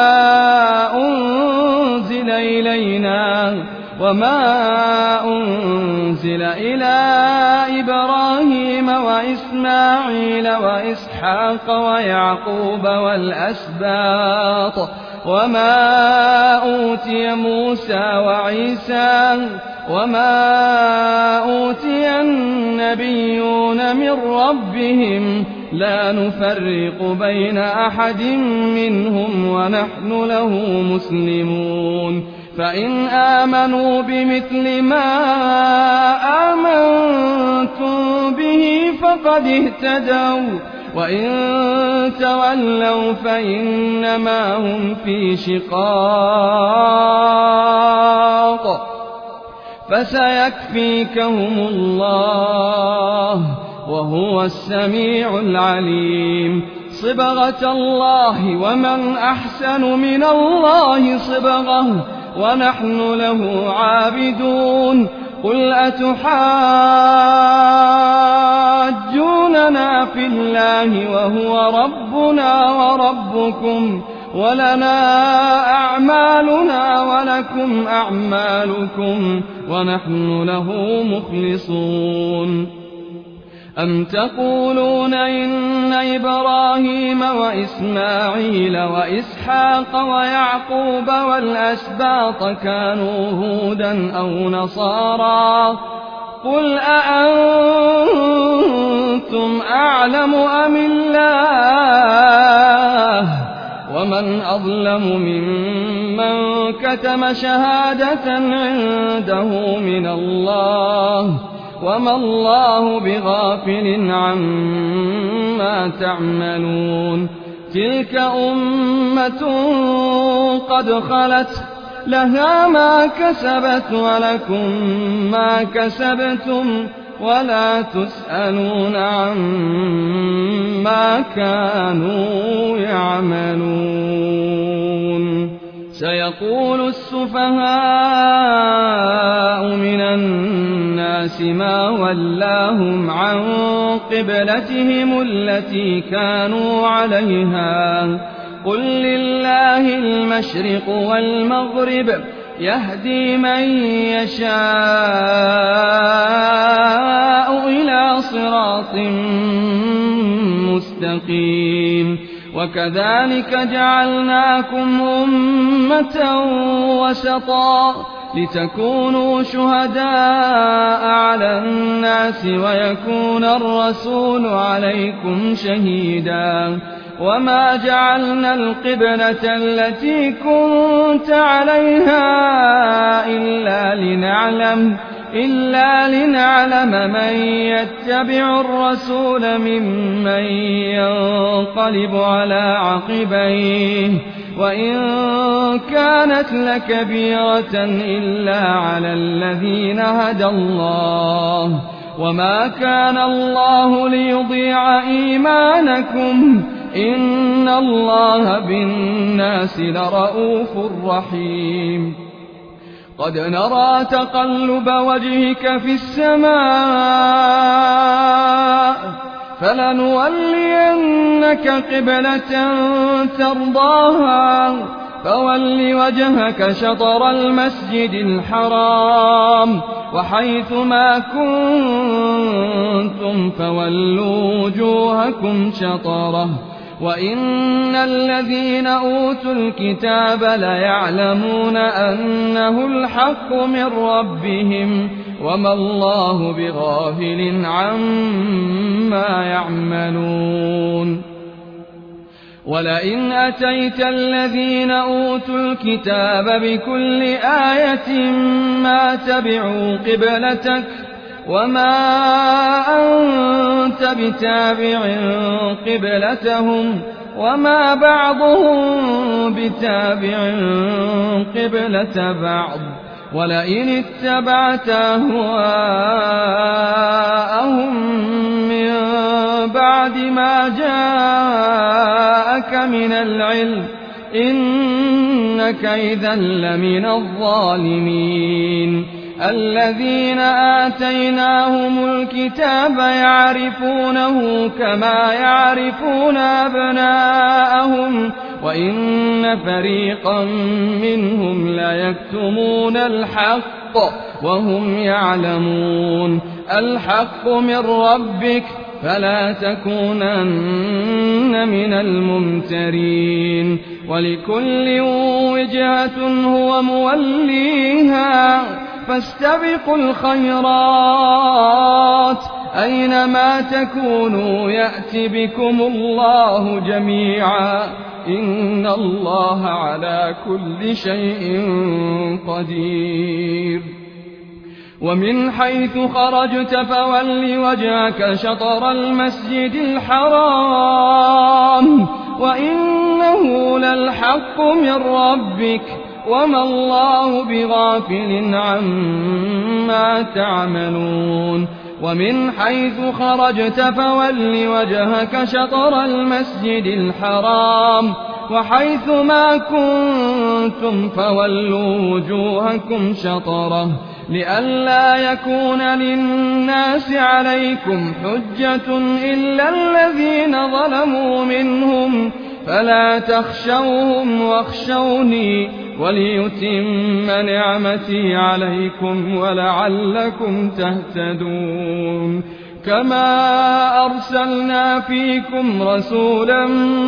أنزل إلينا وما أنزل إلى إبراهيم وإسماعيل وإسحاق ويعقوب والأسباط وما أوتي موسى وعيسى وما أوتي النبيون من ربهم لا نفرق بين أحد منهم ونحن له مسلمون. فإن آمنوا بمثل ما آمنتم به فقد اهتدوا وإن تولوا فإنما هم في شقاق فسيكفيكهم الله وهو السميع العليم. صبغة الله ومن أحسن من الله صبغة ونحن له عابدون. قل أتحاجوننا في الله وهو ربنا وربكم ولنا أعمالنا ولكم أعمالكم ونحن له مخلصون. أم تقولون إن إبراهيم وإسماعيل وإسحاق ويعقوب والأسباط كانوا هودا أو نصارى قل أأنتم أعلم أم الله ومن أظلم ممن كتم شهادة عنده من الله وما الله بغافل عما تعملون. تلك أمة قد خلت لها ما كسبت ولكم ما كسبتم ولا تسألون عما كانوا يعملون. سيقول السفهاء من الناس ما ولاهم عن قبلتهم التي كانوا عليها قل لله المشرق والمغرب يهدي من يشاء إلى صراط مستقيم. وكذلك جعلناكم أمة وسطا لتكونوا شهداء على الناس ويكون الرسول عليكم شهيدا وما جعلنا القبلة التي كنت عليها إلا لنعلم إلا لنعلم من يتبع الرسول ممن ينقلب على عقبيه وإن كانت لكبيرة إلا على الذين هدى الله وما كان الله ليضيع إيمانكم إن الله بالناس لرءوف رحيم قد نرى تقلب وجهك في السماء فلنولينك قبلة ترضاها فول وجهك شطر المسجد الحرام وحيث ما كنتم فولوا وجوهكم شطره وإن الذين أوتوا الكتاب ليعلمون أنه الحق من ربهم وما الله بغافل عما يعملون ولئن أتيت الذين أوتوا الكتاب بكل آية ما تبعوا قبلتك وما أنت بتابع قبلتهم وما بعضهم بتابع قبلة بعض ولئن اتبعت أهواءهم من بعد ما جاءك من العلم إنك إذا لمن الظالمين الذين آتيناهم الكتاب يعرفونه كما يعرفون أبناءهم وإن فريقا منهم ليكتمون الحق وهم يعلمون الحق من ربك فلا تكونن من الممترين ولكل وجهة هو موليها فاستبقوا الخيرات أينما تكونوا يأت بكم الله جميعا إن الله على كل شيء قدير ومن حيث خرجت فول وجهك شطر المسجد الحرام وإنه للحق من ربك وما الله بغافل عما تعملون ومن حيث خرجت فول وجهك شطر المسجد الحرام وحيث ما كنتم فولوا وجوهكم شطره لئلا يكون للناس عليكم حجة إلا الذين ظلموا منهم فلا تخشوهم واخشوني وليتم نعمتي عليكم ولعلكم تهتدون كما أرسلنا فيكم رسولا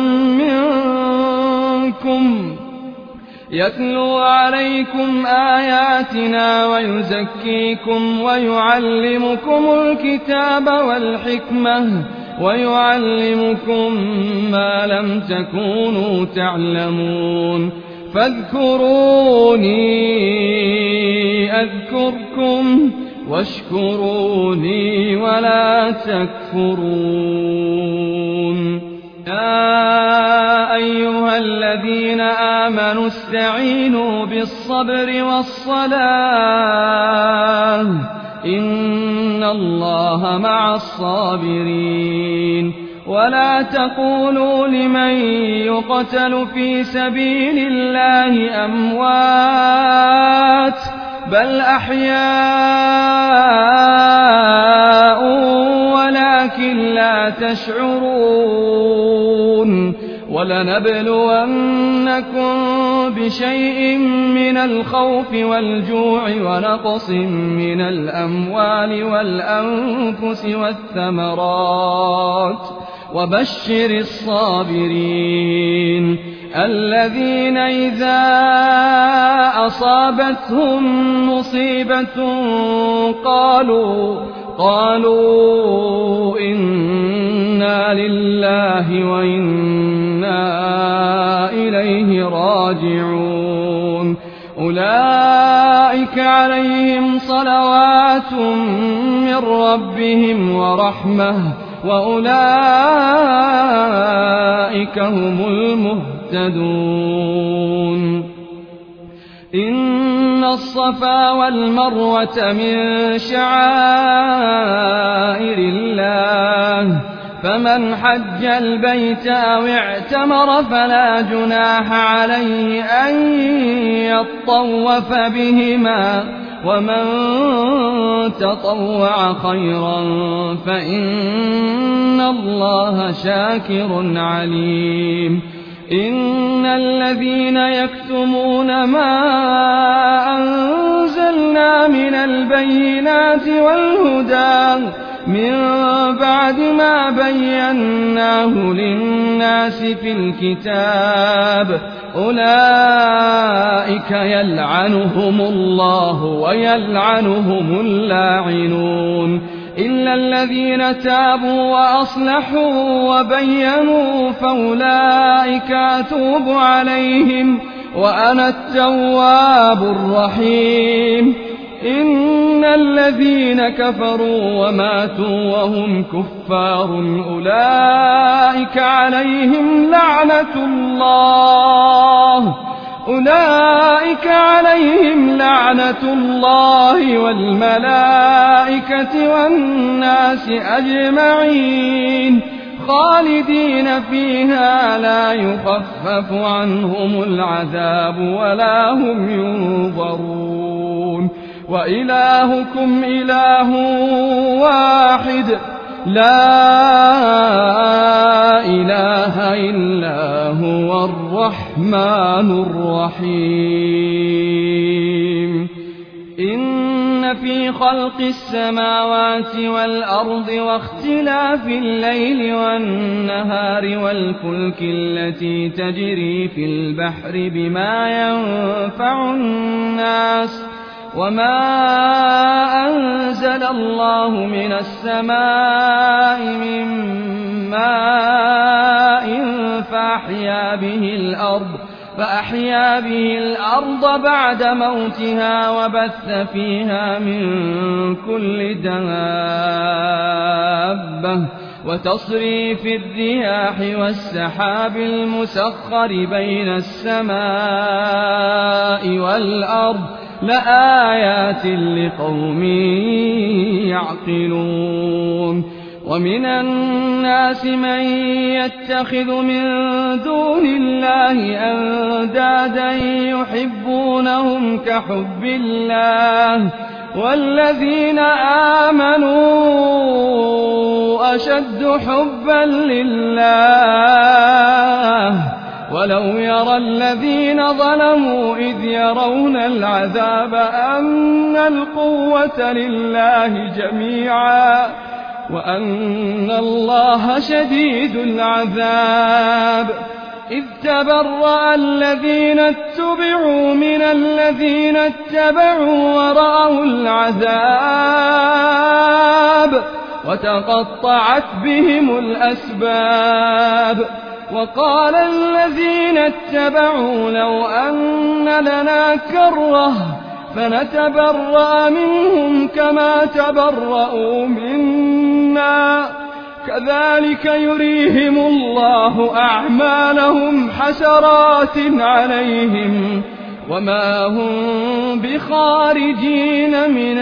منكم يتلو عليكم آياتنا ويزكيكم ويعلمكم الكتاب والحكمة ويعلمكم ما لم تكونوا تعلمون فاذكروني أذكركم واشكروني ولا تكفرون يا أيها الذين آمنوا استعينوا بالصبر والصلاة إن الله مع الصابرين ولا تقولوا لمن يقتل في سبيل الله أموات بل أحياء ولكن لا تشعرون ولنبلونكم بشيء من الخوف والجوع ونقص من الأموال والأنفس والثمرات وبشر الصابرين الذين إذا أصابتهم مصيبة قالوا قالوا إنا لله وإنا إليه راجعون أولئك عليهم صلوات من ربهم ورحمة وأولئك هم المهتدون إن الصفا والمروة من شعائر الله فمن حج البيت أو اعتمر فلا جناح عليه أن يطوف بهما ومن تطوع خيرا فإن الله شاكر عليم إن الذين يكتمون ما أنزلنا من البينات والهدى من بعد ما بيناه للناس في الكتاب أولئك يلعنهم الله ويلعنهم اللاعنون إلا الذين تابوا وأصلحوا وبينوا فأولئك أتوب عليهم وأنا التواب الرحيم إن الذين كفروا وماتوا وهم كفار أولئك عليهم لعنة الله أولئك عليهم لعنة الله والملائكة والناس أجمعين خالدين فيها لا يخفف عنهم العذاب ولا هم ينظرون وإلهكم إله واحد لا إله إلا هو الرحمن الرحيم إن في خلق السماوات والأرض واختلاف الليل والنهار والفلك التي تجري في البحر بما ينفع الناس وما أنزل الله من السماء من ماء فأحيا به الأرض فأحيا به الأرض بعد موتها وبث فيها من كل دابة وتصريف الرياح والسحاب المسخر بين السماء والأرض لآيات لقوم يعقلون ومن الناس من يتخذ من دون الله أندادا يحبونهم كحب الله والذين آمنوا أشد حبا لله ولو يرى الذين ظلموا إذ يرون العذاب أن القوة لله جميعا وأن الله شديد العذاب إذ تبرأ الذين اتبعوا من الذين اتبعوا ورأوا العذاب وتقطعت بهم الأسباب وقال الذين اتبعوا لو أن لنا كرة فنتبرأ منهم كما تبرأوا منا كذلك يريهم الله أعمالهم حسرات عليهم وما هم بخارجين من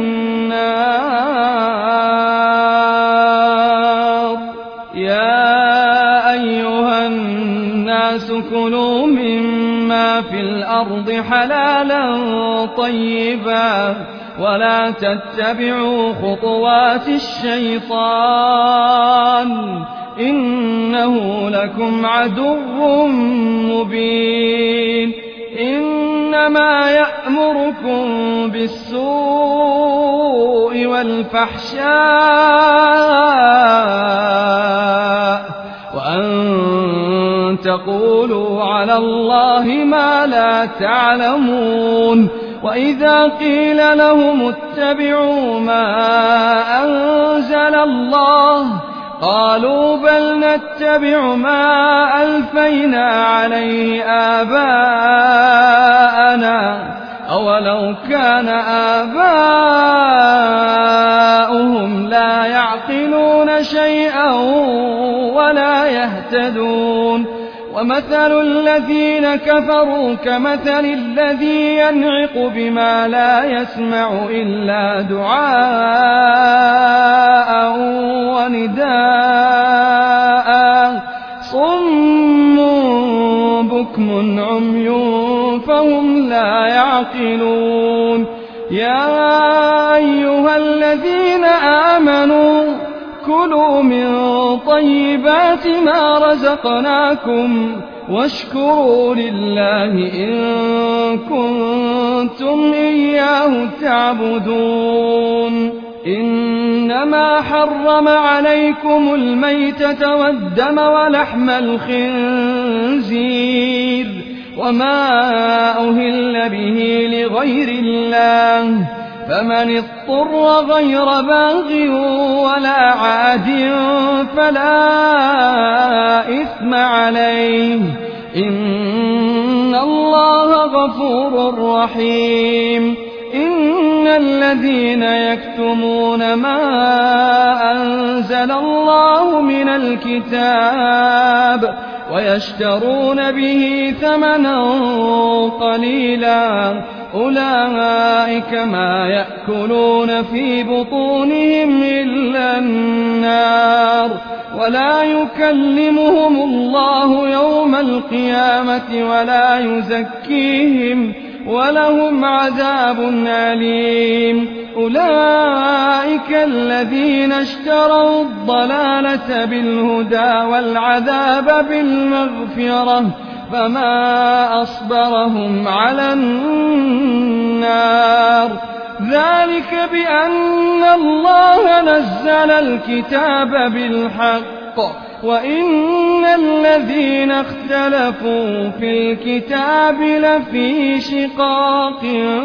النار يا أيها الناس كلوا مما في الأرض حلالا طيبا ولا تتبعوا خطوات الشيطان إنه لكم عدو مبين إنما يأمركم بالسوء والفحشاء وأن تقولوا على الله ما لا تعلمون وإذا قيل لهم اتبعوا ما أنزل الله قالوا بل نتبع ما ألفينا عليه آباءنا أولو كان آباؤهم لا يعقلون شيئا ولا يهتدون ومثل الذين كفروا كمثل الذي ينعق بما لا يسمع إلا دعاء ونداء صم بكم عمي فهم لا يعقلون يا أيها الذين آمنوا كلوا من طيبات ما رزقناكم واشكروا لله إن كنتم إياه تعبدون إنما حرم عليكم الميتة والدم ولحم الخنزير وما أهل به لغير الله فمن اضطر غير باغ ولا عاد فلا إثم عليه إن الله غفور رحيم إن الذين يكتمون ما أنزل الله من الكتاب ويشترون به ثمنا قليلا أولئك ما يأكلون في بطونهم إلا النار ولا يكلمهم الله يوم القيامة ولا يزكيهم ولهم عذاب أليم أولئك الذين اشتروا الضلالة بالهدى والعذاب بالمغفرة فما أصبرهم على النار ذلك بأن الله نزل الكتاب بالحق وإن الذين اختلفوا في الكتاب لفي شقاق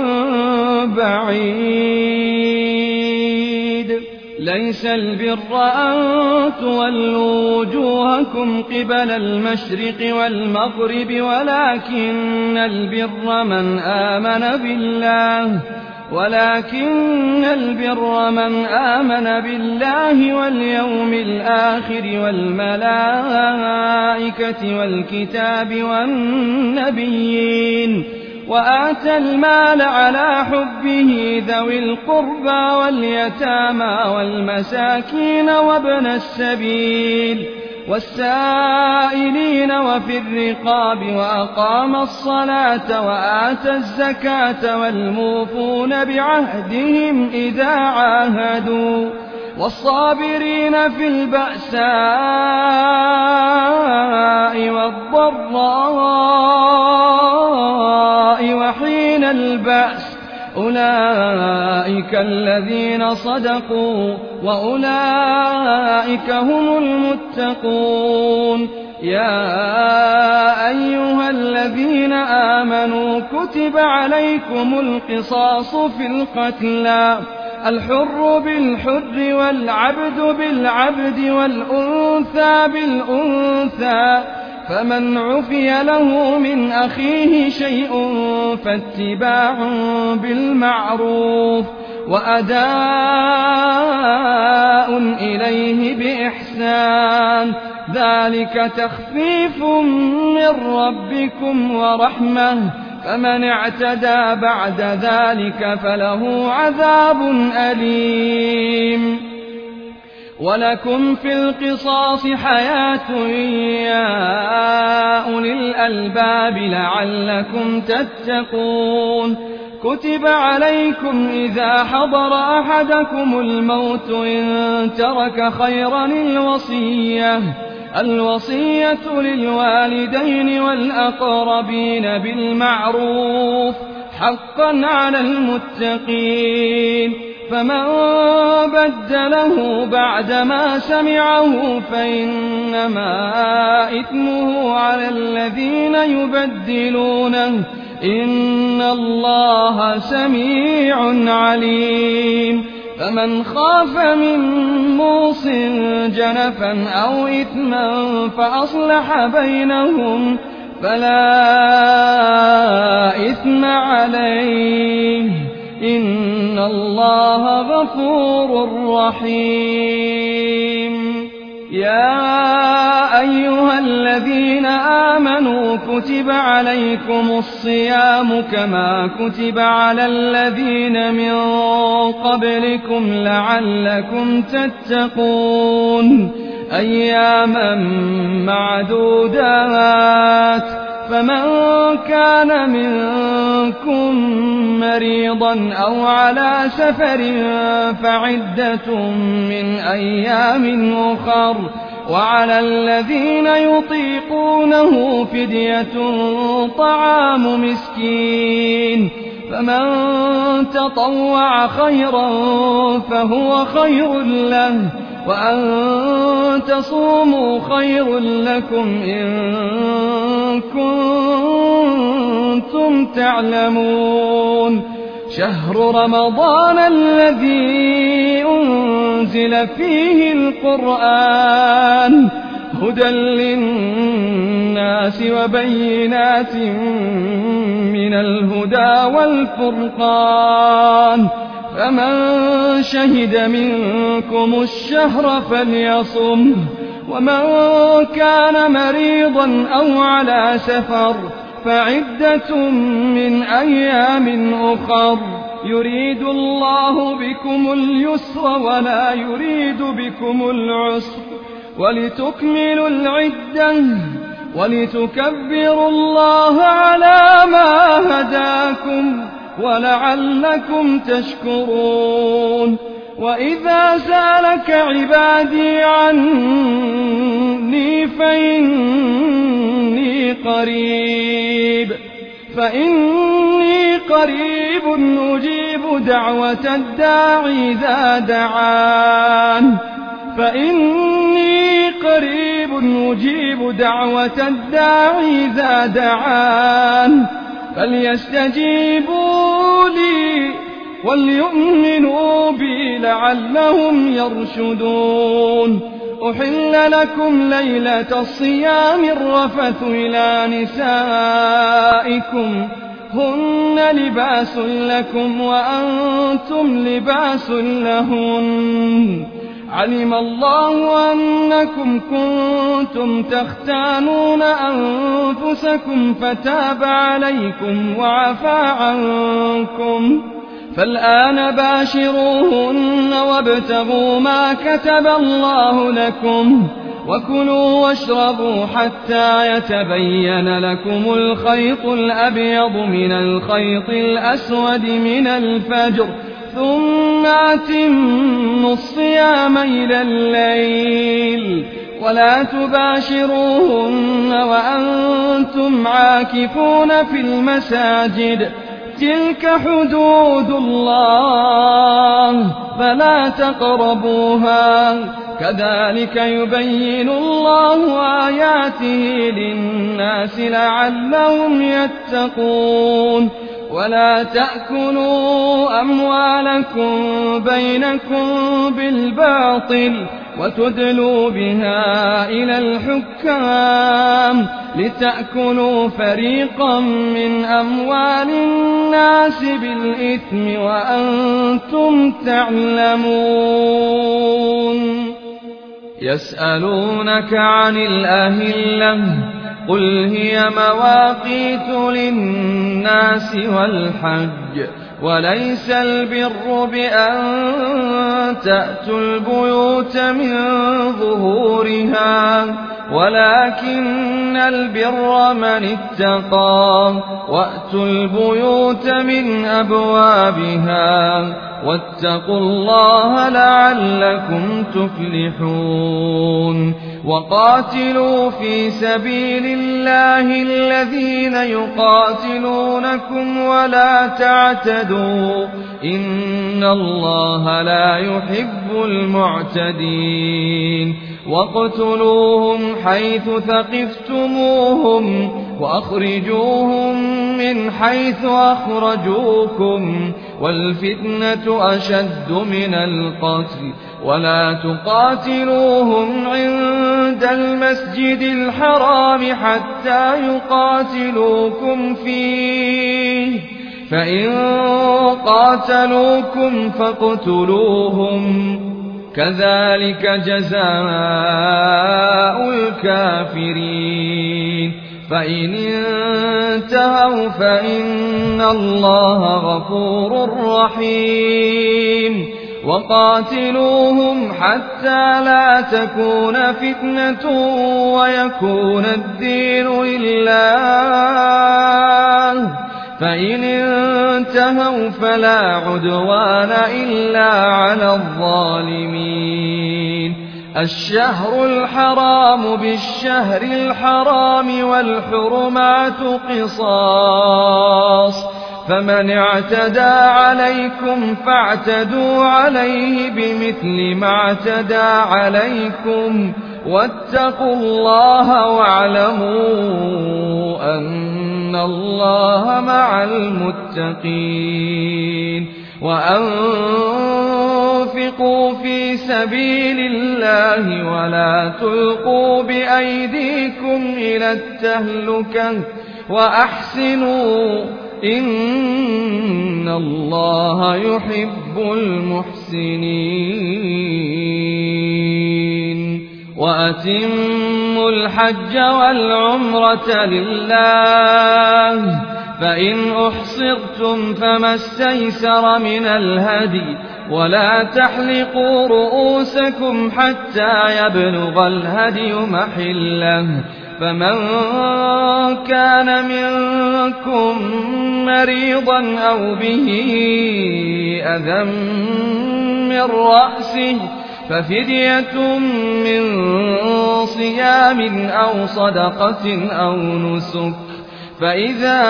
بعيد ليس البر أن تولوا وجوهكم قبل المشرق والمغرب ولكن البر من آمن بالله ولكن البر من آمن بالله واليوم الآخر والملائكة والكتاب والنبيين وآتى المال على حبه ذوي القربى واليتامى والمساكين وابن السبيل والسائلين وفي الرقاب وأقام الصلاة وآتى الزكاة والموفون بعهدهم إذا عاهدوا والصابرين في البأساء والضراء وحين البأس أولئك الذين صدقوا وأولئك هم المتقون يا أيها الذين آمنوا كتب عليكم القصاص في القتلى الحر بالحر والعبد بالعبد والأنثى بالأنثى فمن عفي له من أخيه شيء فاتباع بالمعروف وأداء إليه بإحسان ذلك تخفيف من ربكم ورحمة فمن اعتدى بعد ذلك فله عذاب أليم ولكم في القصاص حياة يا أولي الألباب لعلكم تتقون كتب عليكم إذا حضر أحدكم الموت إن ترك خيرا الوصية الوصية للوالدين والأقربين بالمعروف حقا على المتقين فمن بدله بعدما سمعه فإنما إثمه على الذين يبدلونه إن الله سميع عليم فمن خاف من موص جنفا أو إثما فأصلح بينهم فلا إثم عليه إن الله غفور رحيم يا أيها الذين آمنوا كتب عليكم الصيام كما كتب على الذين من قبلكم لعلكم تتقون أياما معدودات فمن كان منكم مريضا أو على سفر فعدة من أيام أخر وعلى الذين يطيقونه فدية طعام مسكين فمن تطوع خيرا فهو خير له وأن تصوموا خير لكم إن كنتم تعلمون شهر رمضان الذي أنزل فيه القرآن هدى للناس وبينات من الهدى والفرقان فمن شهد منكم الشهر فليصم ومن كان مريضا أو على سفر فعدة من أيام أخر يريد الله بكم اليسر ولا يريد بكم العسر ولتكملوا العدة ولتكبروا الله على ما هداكم ولعلكم تشكرون وإذا سألك عبادي عني فإني قريب فإني قريب أجيب دعوة الداعي إذا دعان فإني قريب أجيب دعوة الداعي إذا دعان فليستجيبوا لي وليؤمنوا بي لعلهم يرشدون أحل لكم ليلة الصيام الرفث إلى نسائكم هن لباس لكم وأنتم لباس لهن علم الله أنكم كنتم تختانون أنفسكم فتاب عليكم وعفى عنكم فالآن باشروهن وابتغوا ما كتب الله لكم وكلوا واشربوا حتى يتبين لكم الخيط الأبيض من الخيط الأسود من الفجر ثم أتموا الصيام إلى الليل ولا تباشروهن وأنتم عاكفون في المساجد تلك حدود الله فلا تقربوها كذلك يبين الله آياته للناس لعلهم يتقون ولا تأكلوا أموالكم بينكم بالباطل وتدلوا بها إلى الحكام لتأكلوا فريقا من أموال الناس بالإثم وأنتم تعلمون يسألونك عن الأهلة قل هي مواقيت للناس والحج وليس البر بأن تأتوا البيوت من ظهورها ولكن البر من اتقى وأتوا البيوت من أبوابها واتقوا الله لعلكم تفلحون وقاتلوا في سبيل الله الذين يقاتلونكم ولا تعتدوا إن الله لا يحب المعتدين واقتلوهم حيث ثقفتموهم وأخرجوهم من حيث أخرجوكم والفتنة أشد من القتل ولا تقاتلوهم عند المسجد الحرام حتى يقاتلوكم فيه فإن قاتلوكم فاقتلوهم كذلك جزاء الكافرين فإن انتهوا فإن الله غفور رحيم وقاتلوهم حتى لا تكون فتنة ويكون الدين لله فإن انتهوا فلا عدوان إلا على الظالمين الشهر الحرام بالشهر الحرام والحرمات قصاص فمن اعتدى عليكم فاعتدوا عليه بمثل ما اعتدى عليكم واتقوا الله واعلموا أن الله مع المتقين وأنفقوا في سبيل الله ولا تلقوا بأيديكم إلى التهلكة وأحسنوا إن الله يحب المحسنين وأتموا الحج والعمرة لله فإن أحصرتم فما استيسر من الهدي ولا تحلقوا رؤوسكم حتى يبلغ الهدي محله فمن كان منكم مريضا أو به أذى من رأسه ففدية من صيام أو صدقة أو نسك فإذا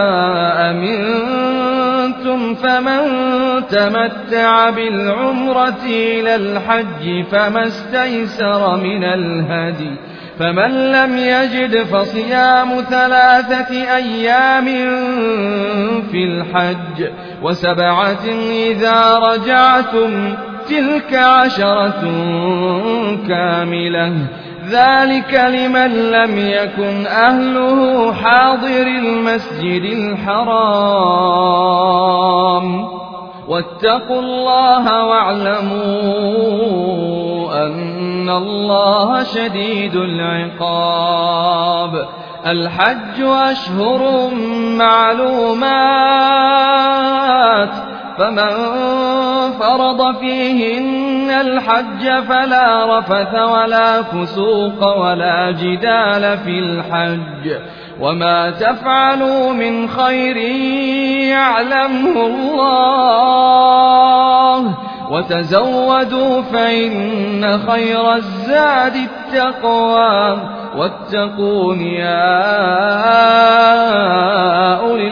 أمنتم فمن تمتع بالعمرة إلى الحج فما استيسر من الهدي فمن لم يجد فصيام ثلاثة أيام في الحج وسبعة إذا رجعتم تلك عشرة كاملة ذلك لمن لم يكن أهله حاضر المسجد الحرام واتقوا الله واعلموا أن الله شديد العقاب الحج أشهر معلومات فمن فرض فيهن الحج فلا رفث ولا فسوق ولا جدال في الحج وما تفعلوا من خير يعلمه الله وتزودوا فإن خير الزاد التقوى واتقون يا أولي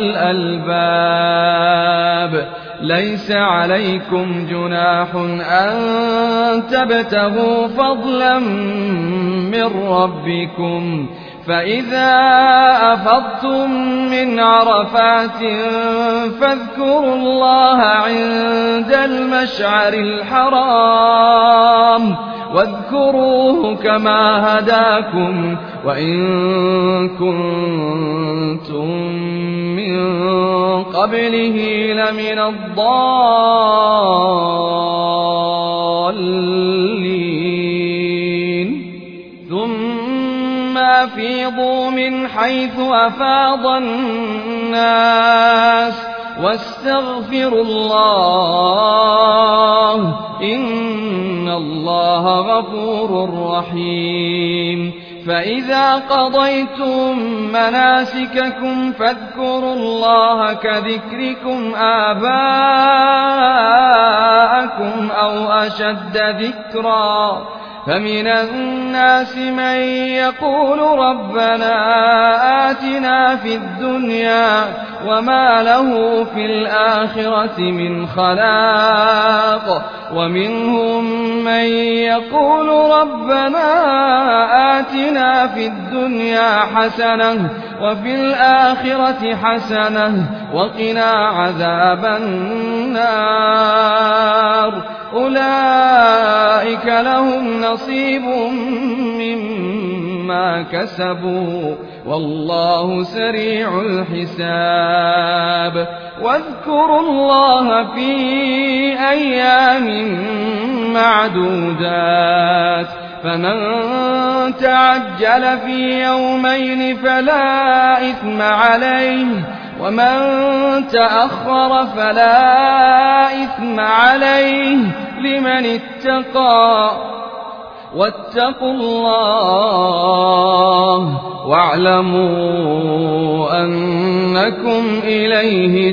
الألباب ليس عليكم جناح أن تبتغوا فضلا من ربكم فإذا أفضتم من عرفات فاذكروا الله عند المشعر الحرام واذكروه كما هداكم وإن كنتم من قبله لمن الضالين ثم أفيضوا من حيث أفاض الناس واستغفروا الله إن الله غفور رحيم فإذا قضيتم مناسككم فاذكروا الله كذكركم آباءكم أو أشد ذكرا فمن الناس من يقول ربنا آتنا في الدنيا وما له في الآخرة من خلاق ومنهم من يقول ربنا آتنا في الدنيا حسنة وفي الآخرة حسنة وقنا عذاب النار أولئك لهم نصيب مما كسبوا والله سريع الحساب واذكروا الله في أيام معدودات فمن تعجل في يومين فلا إثم عليه ومن تأخر فلا إثم عليه لمن اتقى واتقوا الله واعلموا أنكم إليه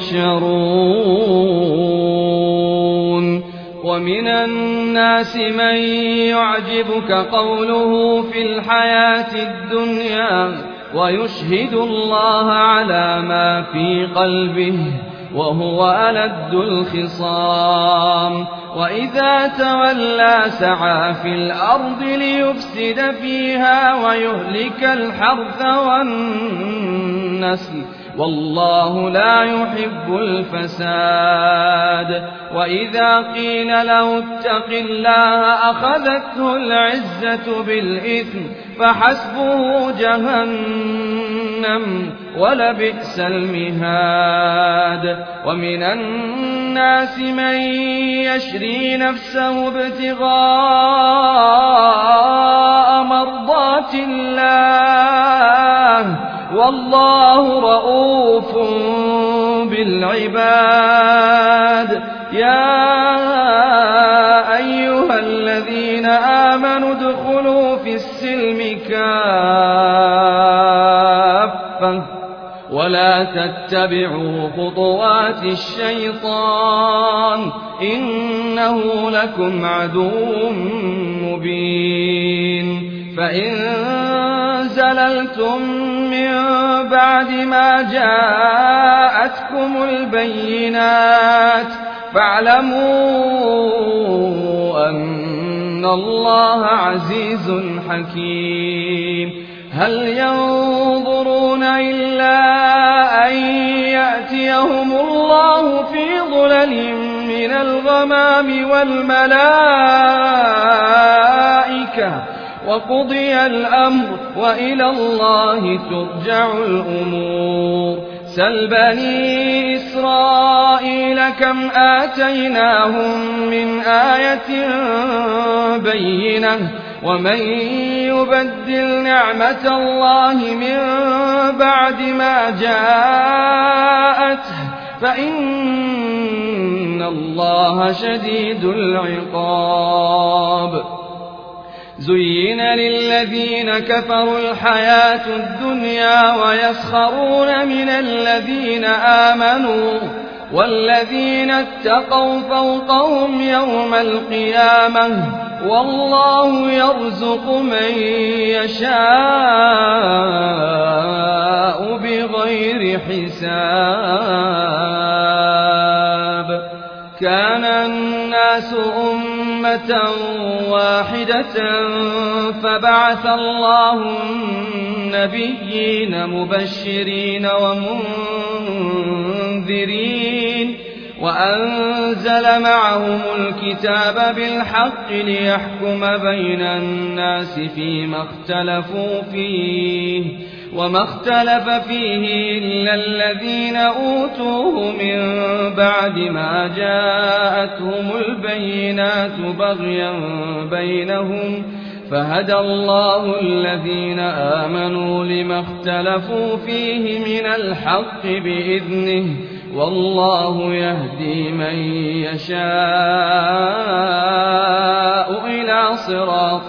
تحشرون ومن الناس من يعجبك قوله في الحياة الدنيا ويشهد الله على ما في قلبه وهو ألد الخصام وإذا تولى سعى في الأرض ليفسد فيها ويهلك الحرث والنسل والله لا يحب الفساد وإذا قيل له اتق الله أخذته العزة بالإثم فحسبه جهنم ولبئس المهاد ومن الناس من يشري نفسه ابتغاء مرضات الله والله رؤوف بالعباد يا أيها الذين آمنوا ادخلوا في السلم كافة ولا تتبعوا خطوات الشيطان إنه لكم عدو مبين فإن زللتم من بعد ما جاءتكم البينات فاعلموا أن الله عزيز حكيم هل ينظرون إلا أن يأتيهم الله في ظلل من الغمام والملائكة وقضي الأمر وإلى الله ترجع الأمور سل بني إسرائيل كم آتيناهم من آية بينة ومن يبدل نعمة الله من بعد ما جاءته فإن الله شديد العقاب زين للذين كفروا الحياة الدنيا ويسخرون من الذين آمنوا والذين اتقوا فوقهم يوم القيامة والله يرزق من يشاء بغير حساب كان الناس أمة واحدة فبعث الله النبيين مبشرين ومنذرين وأنزل معهم الكتاب بالحق ليحكم بين الناس فيما اختلفوا فيه وما اختلف فيه إلا الذين أوتوه من بعد ما جاءتهم البينات بغيا بينهم فهدى الله الذين آمنوا لما اختلفوا فيه من الحق بإذنه والله يهدي من يشاء إلى صراط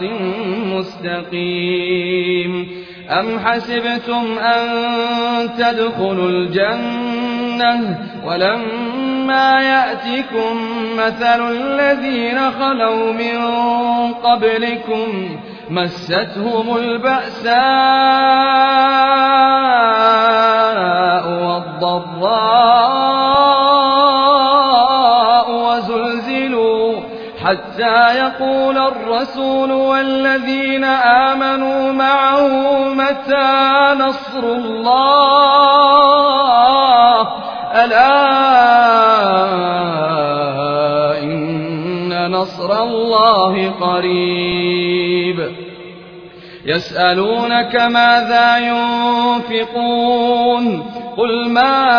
مستقيم. أم حسبتم أن تدخلوا الجنة ولما يأتكم مثل الذين خلوا من قبلكم مستهم البأساء والضراء وزلزلوا حتى يقول الرسول والذين آمنوا معه متى نصر الله ألا إن نصر الله قريب. يسألونك ماذا ينفقون قل ما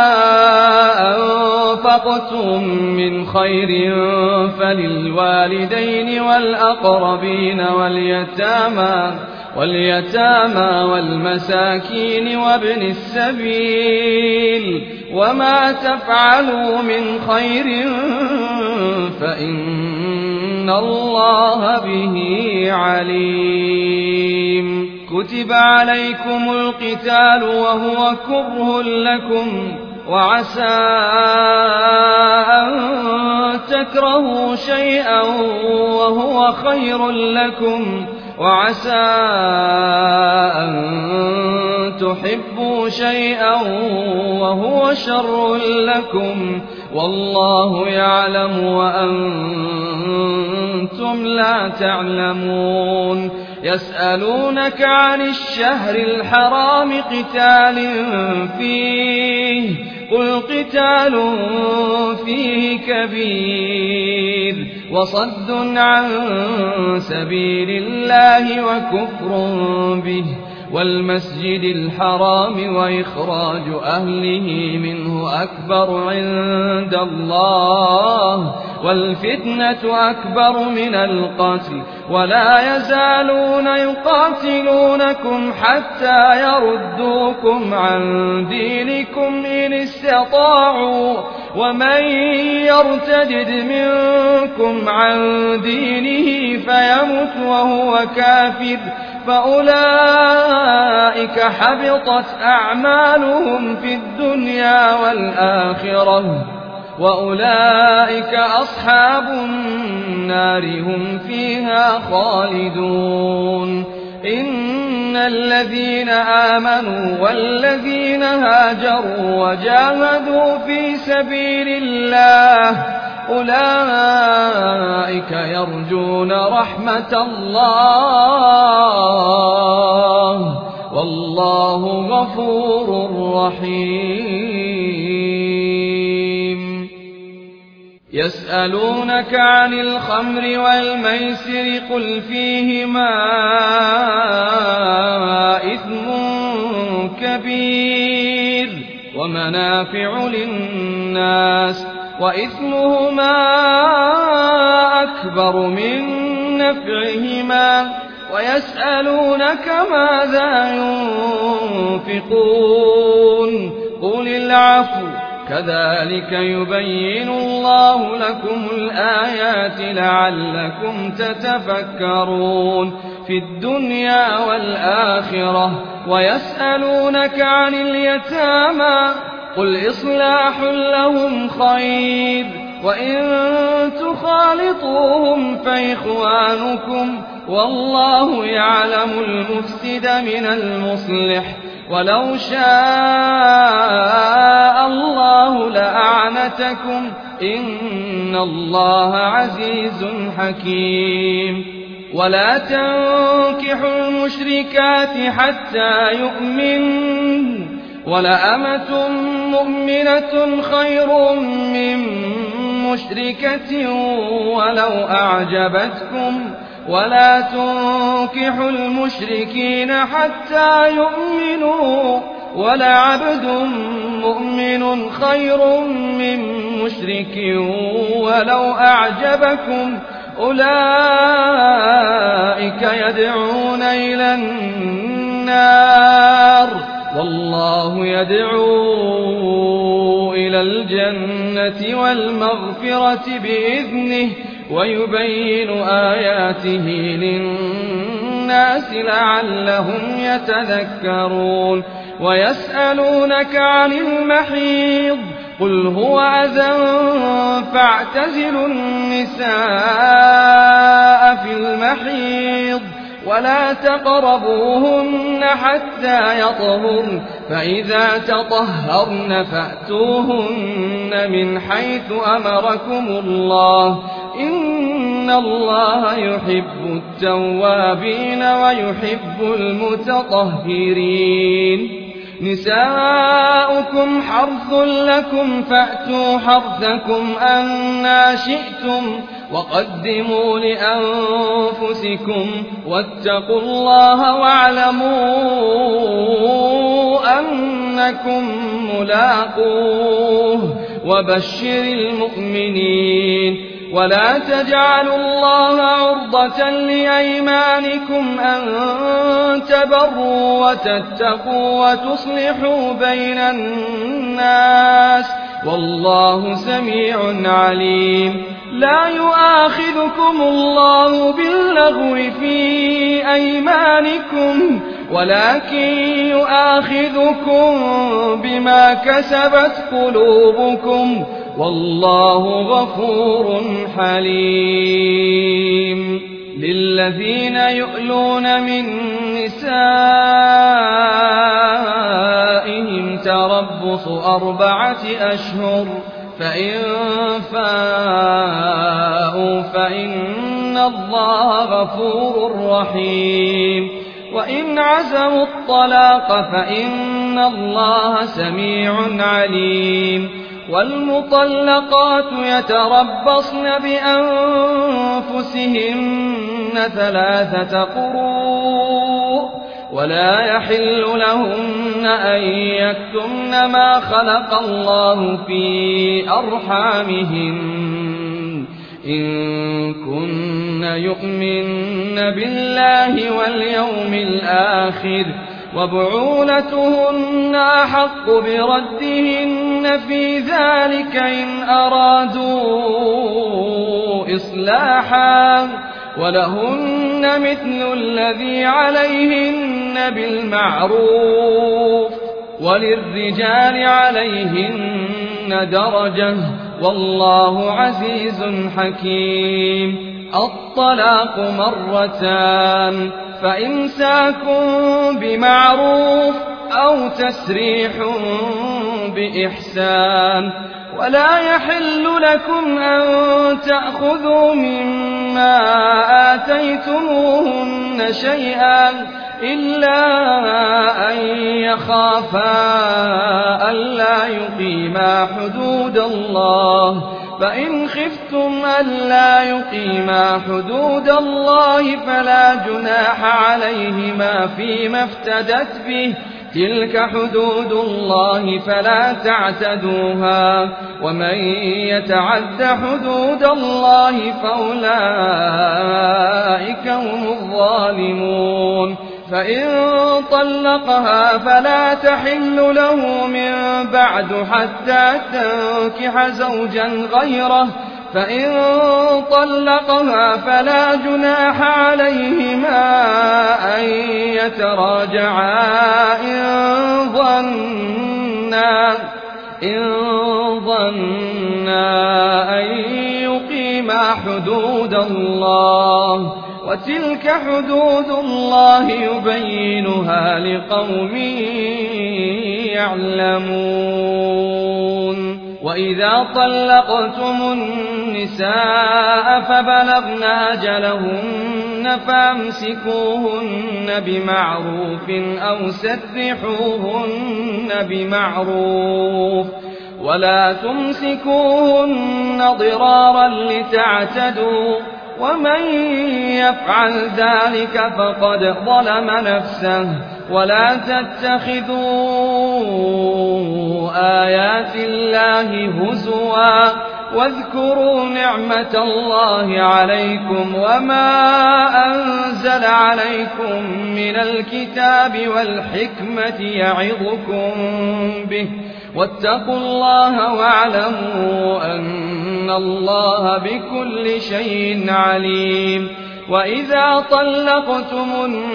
أنفقتم من خير فللوالدين والأقربين واليتامى واليتامى والمساكين وابن السبيل وما تفعلوا من خير فإن الله به عليم. كتب عليكم القتال وهو كره لكم وعسى أن تكرهوا شيئا وهو خير لكم وعسى أن تحبوا شيئا وهو شر لكم والله يعلم وأنتم لا تعلمون. يسألونك عن الشهر الحرام قتال فيه قل قتال فيه كبير وصد عن سبيل الله وكفر به والمسجد الحرام وإخراج أهله منه أكبر عند الله والفتنة أكبر من القتل ولا يزالون يقاتلونكم حتى يردوكم عن دينكم إن استطاعوا ومن يرتدد منكم عن دينه فيمت وهو كافر فأولئك حبطت أعمالهم في الدنيا والآخرة وأولئك أصحاب النار هم فيها خالدون. إن الذين آمنوا والذين هاجروا وجاهدوا في سبيل الله أولئك يرجون رحمة الله والله غفور رحيم. يسألونك عن الخمر والميسر قل فيهما إثم كبير ومنافع للناس وإثمهما أكبر من نفعهما ويسألونك ماذا ينفقون قل العفو كذلك يبين الله لكم الآيات لعلكم تتفكرون في الدنيا والآخرة. ويسألونك عن اليتامى قل إصلاح لهم خير وإن تخالطوهم فإخوانكم والله يعلم المفسد من المصلح ولو شاء الله لأعنتكم إن الله عزيز حكيم. ولا تنكحوا المشركات حتى يؤمنن ولأمة مؤمنة خير من مشركة ولو أعجبتكم ولا تنكحوا المشركين حتى يؤمنوا ولعبد مؤمن خير من مشرك ولو أعجبكم أولئك يدعون إلى النار والله يدعو إلى إلى الجنة والمغفرة بإذنه ويبين آياته للناس لعلهم يتذكرون ويسألونك عن المحيض قل هو أذى فاعتزلوا النساء في المحيض ولا تقربوهن حتى يطهرن فإذا تطهرن فأتوهن من حيث أمركم الله إن الله يحب التوابين ويحب المتطهرين نساؤكم حرث لكم فأتوا حرثكم أنى شئتم وقدموا لأنفسكم واتقوا الله واعلموا أنكم ملاقوه وبشر المؤمنين ولا تجعلوا الله عرضة لأيمانكم أن تبروا وتتقوا وتصلحوا بين الناس والله سميع عليم لا يؤاخذكم الله باللغو في أيمانكم ولكن يؤاخذكم بما كسبت قلوبكم والله غفور حليم للذين يؤلون من نسائهم تربص أربعة أشهر فإن فاءوا فإن الله غفور رحيم وإن عزموا الطلاق فإن الله سميع عليم والمطلقات يتربصن بأنفسهن ثلاثة قروء ولا يحل لهن أن يكتمن ما خلق الله في أرحامهن إن كن يؤمن بالله واليوم الآخر وبعولتهن أحق بردهن في ذلك إن أرادوا إصلاحا ولهن مثل الذي عليهن بالمعروف وللرجال عليهن درجة والله عزيز حكيم الطلاق مرتان فإمساك بمعروف أو تسريح بإحسان ولا يحل لكم أن تأخذوا مما آتيتموهن شيئا إلا أن يخافا ألا يقيما حدود الله فإن خفتم ألا يقيما حدود الله فلا جناح عليهما فيما افتدت به تلك حدود الله فلا تعتدوها ومن يتعد حدود الله فأولئك هم الظالمون فإن طلقها فلا تحل له من بعد حتى تنكح زوجا غيره فإن طلقها فلا جناح عليهما أن يتراجعا إن ظنا إن ظنا أن يقيما حدود الله وتلك حدود الله يبينها لقوم يعلمون وإذا طلقتم النساء فبلغن أجلهن فامسكوهن بمعروف أو سرحوهن بمعروف ولا تمسكوهن ضرارا لتعتدوا ومن يفعل ذلك فقد ظلم نفسه ولا تتخذوا آيات الله هزوا واذكروا نعمة الله عليكم وما أنزل عليكم من الكتاب والحكمة يعظكم به واتقوا الله واعلموا أن الله بكل شيء عليم. وإذا طلقتم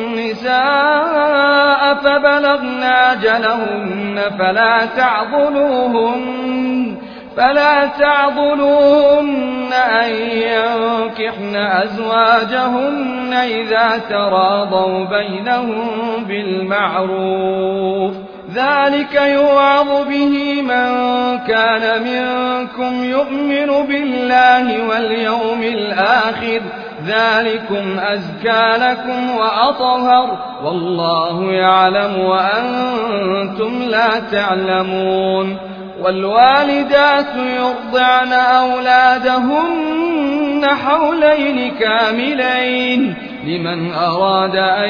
النساء فبلغن أجلهن فلا تعضلوهن فلا تعضلوهن أن ينكحن أزواجهن إذا تراضوا بينهم بالمعروف، ذلك يوعظ به من كان منكم يؤمن بالله واليوم الآخر، ذلكم أزكى لكم وأطهر، والله يعلم وأنتم لا تعلمون. والوالدات يرضعن أولادهن حولين كاملين لمن أراد أن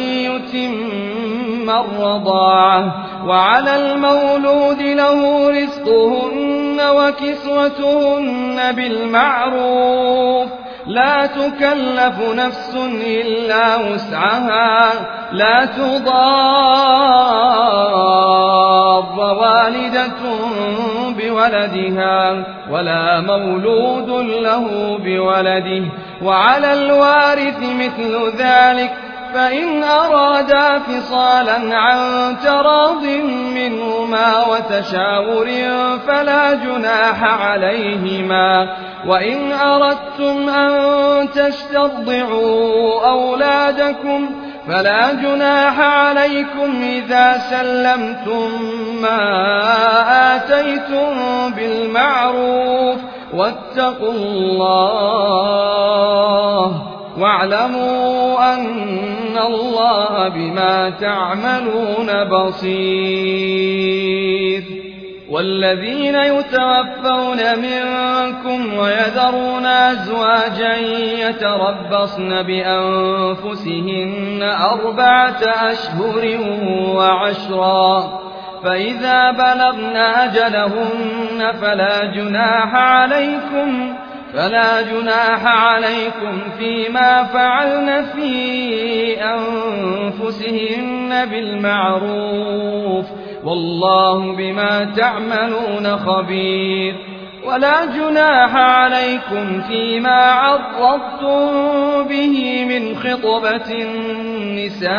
يتم الرضاعة، وعلى المولود له رزقهن وكسوتهن بالمعروف، لا تكلف نفس إلا وسعها، لا تضار والدة بولدها ولا مولود له بولده، وعلى الوارث مثل ذلك، فإن أرادا فصالا عن تراض منهما وتشاور فلا جناح عليهما. وإن أردتم أن تسترضعوا أولادكم فلا جناح عليكم إذا سلمتم ما آتيتم بالمعروف، واتقوا الله واعلموا أن الله بما تعملون بصير. والذين يتوفون منكم ويذرون أزواجا يتربصن بأنفسهن أربعة أشهر وعشرا، فإذا بلغن أجلهن فلا جناح عليكم فلا جناح عليكم فيما فعلن في أنفسهن بالمعروف، والله بما تعملون خبير. ولا جناح عليكم فيما عرضتم به من خطبة النساء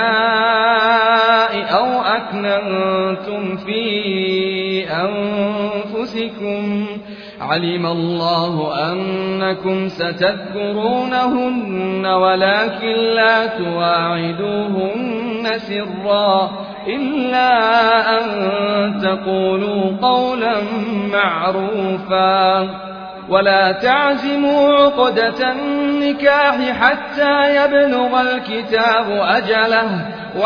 أو أكننتم في أنفسكم، علم الله أنكم ستذكرونهن ولكن لا تواعدوهن سرا إلا أن تقولوا قولا معروفا. ولا تعزموا عقدة النكاح حتى يبلغ الكتاب أجله،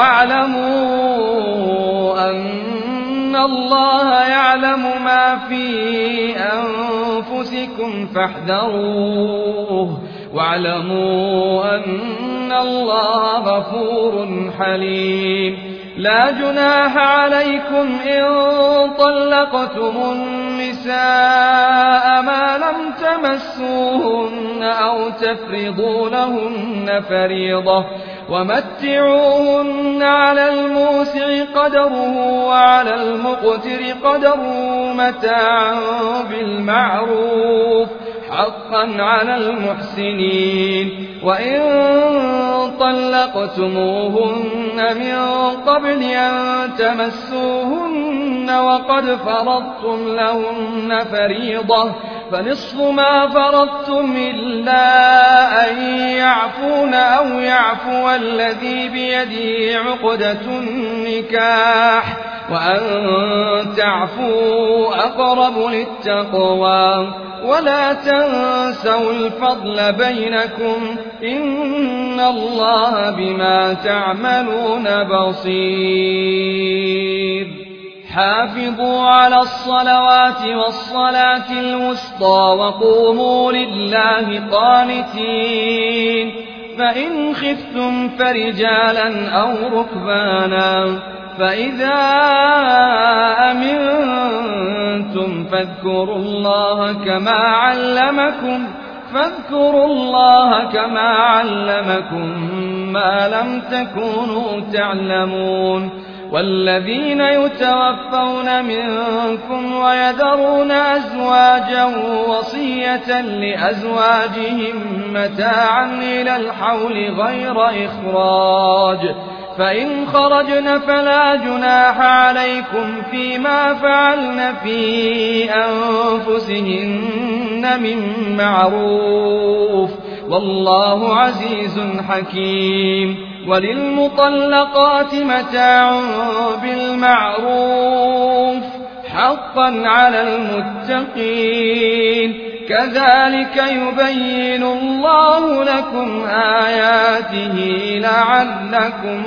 واعلموا أن الله يعلم ما في أنفسكم فاحذروه، واعلموا أن الله غفور حليم. لا جناح عليكم إن طلقتم النساء ما لم تمسوهن أو تفرضوا لهن فريضة، ومتعوهن على الموسع قدره وعلى المقتر قدره متاعا بالمعروف، حقا على المحسنين. وإن طلقتموهن من قبل أن تمسوهن وقد فرضتم لهن فريضة فنصف ما فرضتم إلا أن يعفون أو يعفو الذي بيده عقدة النكاح، وأن تعفوا أقرب للتقوى. ولا تنسوا الفضل بينكم، إن الله بما تعملون بصير. حافظوا على الصلوات والصلاة الوسطى وقوموا لله قانتين، فإن خفتم فرجالا أو ركبانا، فإذا أمنتم فاذكروا الله كما علمكم فاذكروا الله كما علمكم ما لم تكونوا تعلمون. والذين يتوفون منكم ويذرون أزواجا وصية لأزواجهم متاعا إلى الحول غير إخراج فإن خرجن فلا جناح عليكم فيما فعلن في أنفسهن من معروف والله عزيز حكيم وللمطلقات متاع بالمعروف حقا على المتقين كذلك يبين الله لكم آياته لعلكم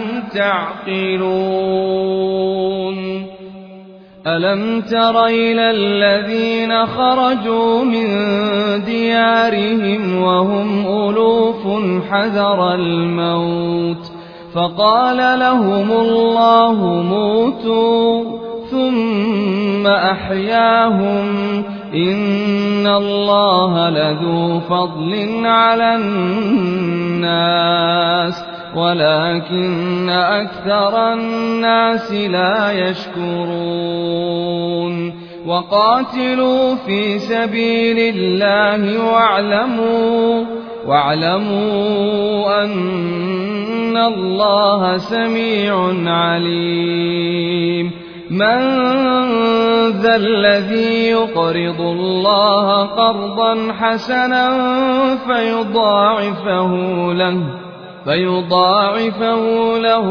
تعقلون ألم تر إلى الذين خرجوا من ديارهم وهم ألوف حذر الموت فقال لهم الله موتوا ثم أحياهم إن الله لذو فضل على الناس ولكن أكثر الناس لا يشكرون وقاتلوا في سبيل الله واعلموا واعلموا أن الله سميع عليم من ذا الذي يقرض الله قرضا حسنا فيضاعفه له فيضاعفه له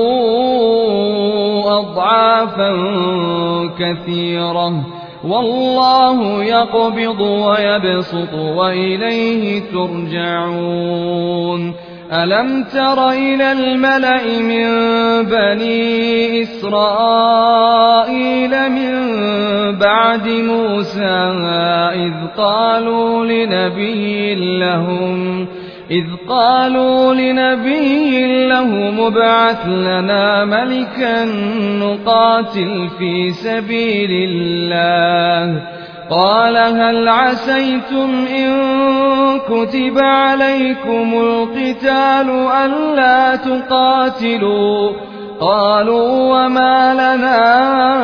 أضعافا كثيرة والله يقبض ويبسط وإليه ترجعون ألم تر إلى الملأ من بني إسرائيل من بعد موسى إذ قالوا لنبي لهم إذ قالوا لنبي لهم ابعث لنا ملكا نقاتل في سبيل الله قال هل عسيتم إن كتب عليكم القتال ألا تقاتلوا قالوا وما لنا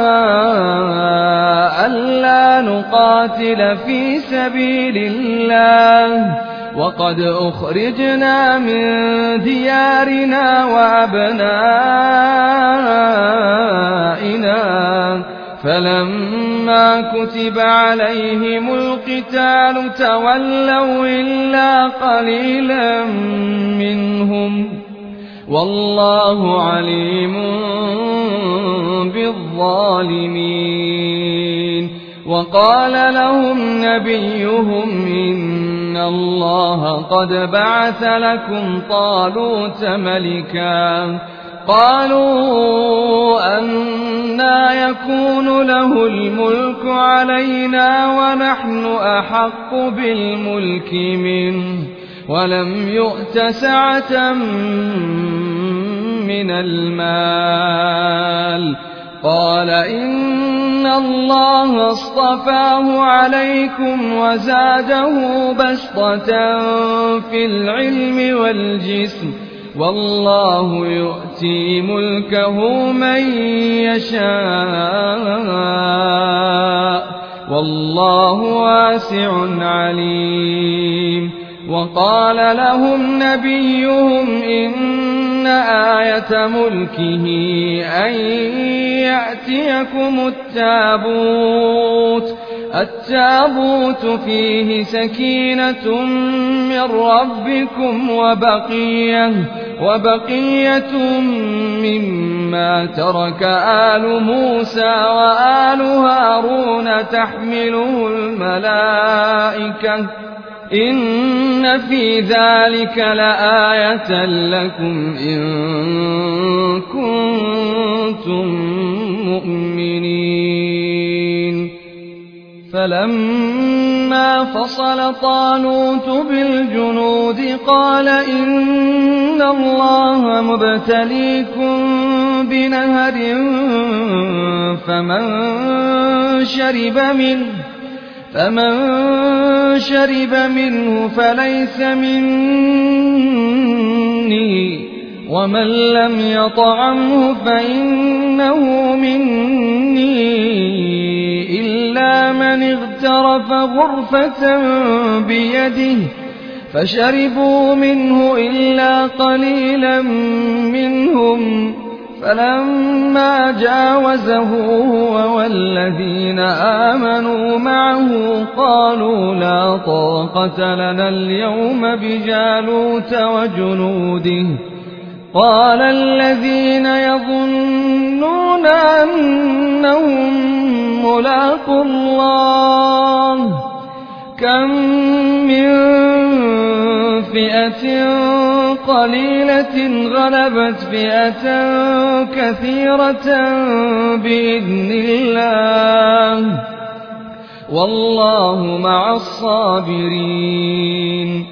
ألا نقاتل في سبيل الله وقد أخرجنا من ديارنا وأبنائنا فلما كتب عليهم القتال تولوا إلا قليلا منهم والله عليم بالظالمين وقال لهم نبيهم إن الله قد بعث لكم طالوت ملكا قالوا أنى يكون له الملك علينا ونحن أحق بالملك منه ولم يؤت سعة من المال قال إن الله اصطفاه عليكم وزاده بسطة في العلم والجسم والله يؤتي ملكه من يشاء والله واسع عليم وقال لهم نبيهم إن آية ملكه أن يأتيكم التابوت التابوت فيه سكينة من ربكم وبقية وبقية مما ترك آل موسى وآل هارون تحمله الملائكة إن في ذلك لآية لكم إن كنتم مؤمنين فلما فصل طالوت بالجنود قال إن الله مبتليكم بنهر فمن شرب منه فمن شرب منه فليس مني ومن لم يطعمه فإنه مني إلا من اغترف غرفة بيده فشربوا منه إلا قليلا منهم فلما جاوزه هو والذين آمنوا معه قالوا لا طاقة لنا اليوم بجالوت وجنوده قال الذين يظنون أنهم ملاقو الله كم من فئة قليلة غلبت فئة كثيرة بإذن الله والله مع الصابرين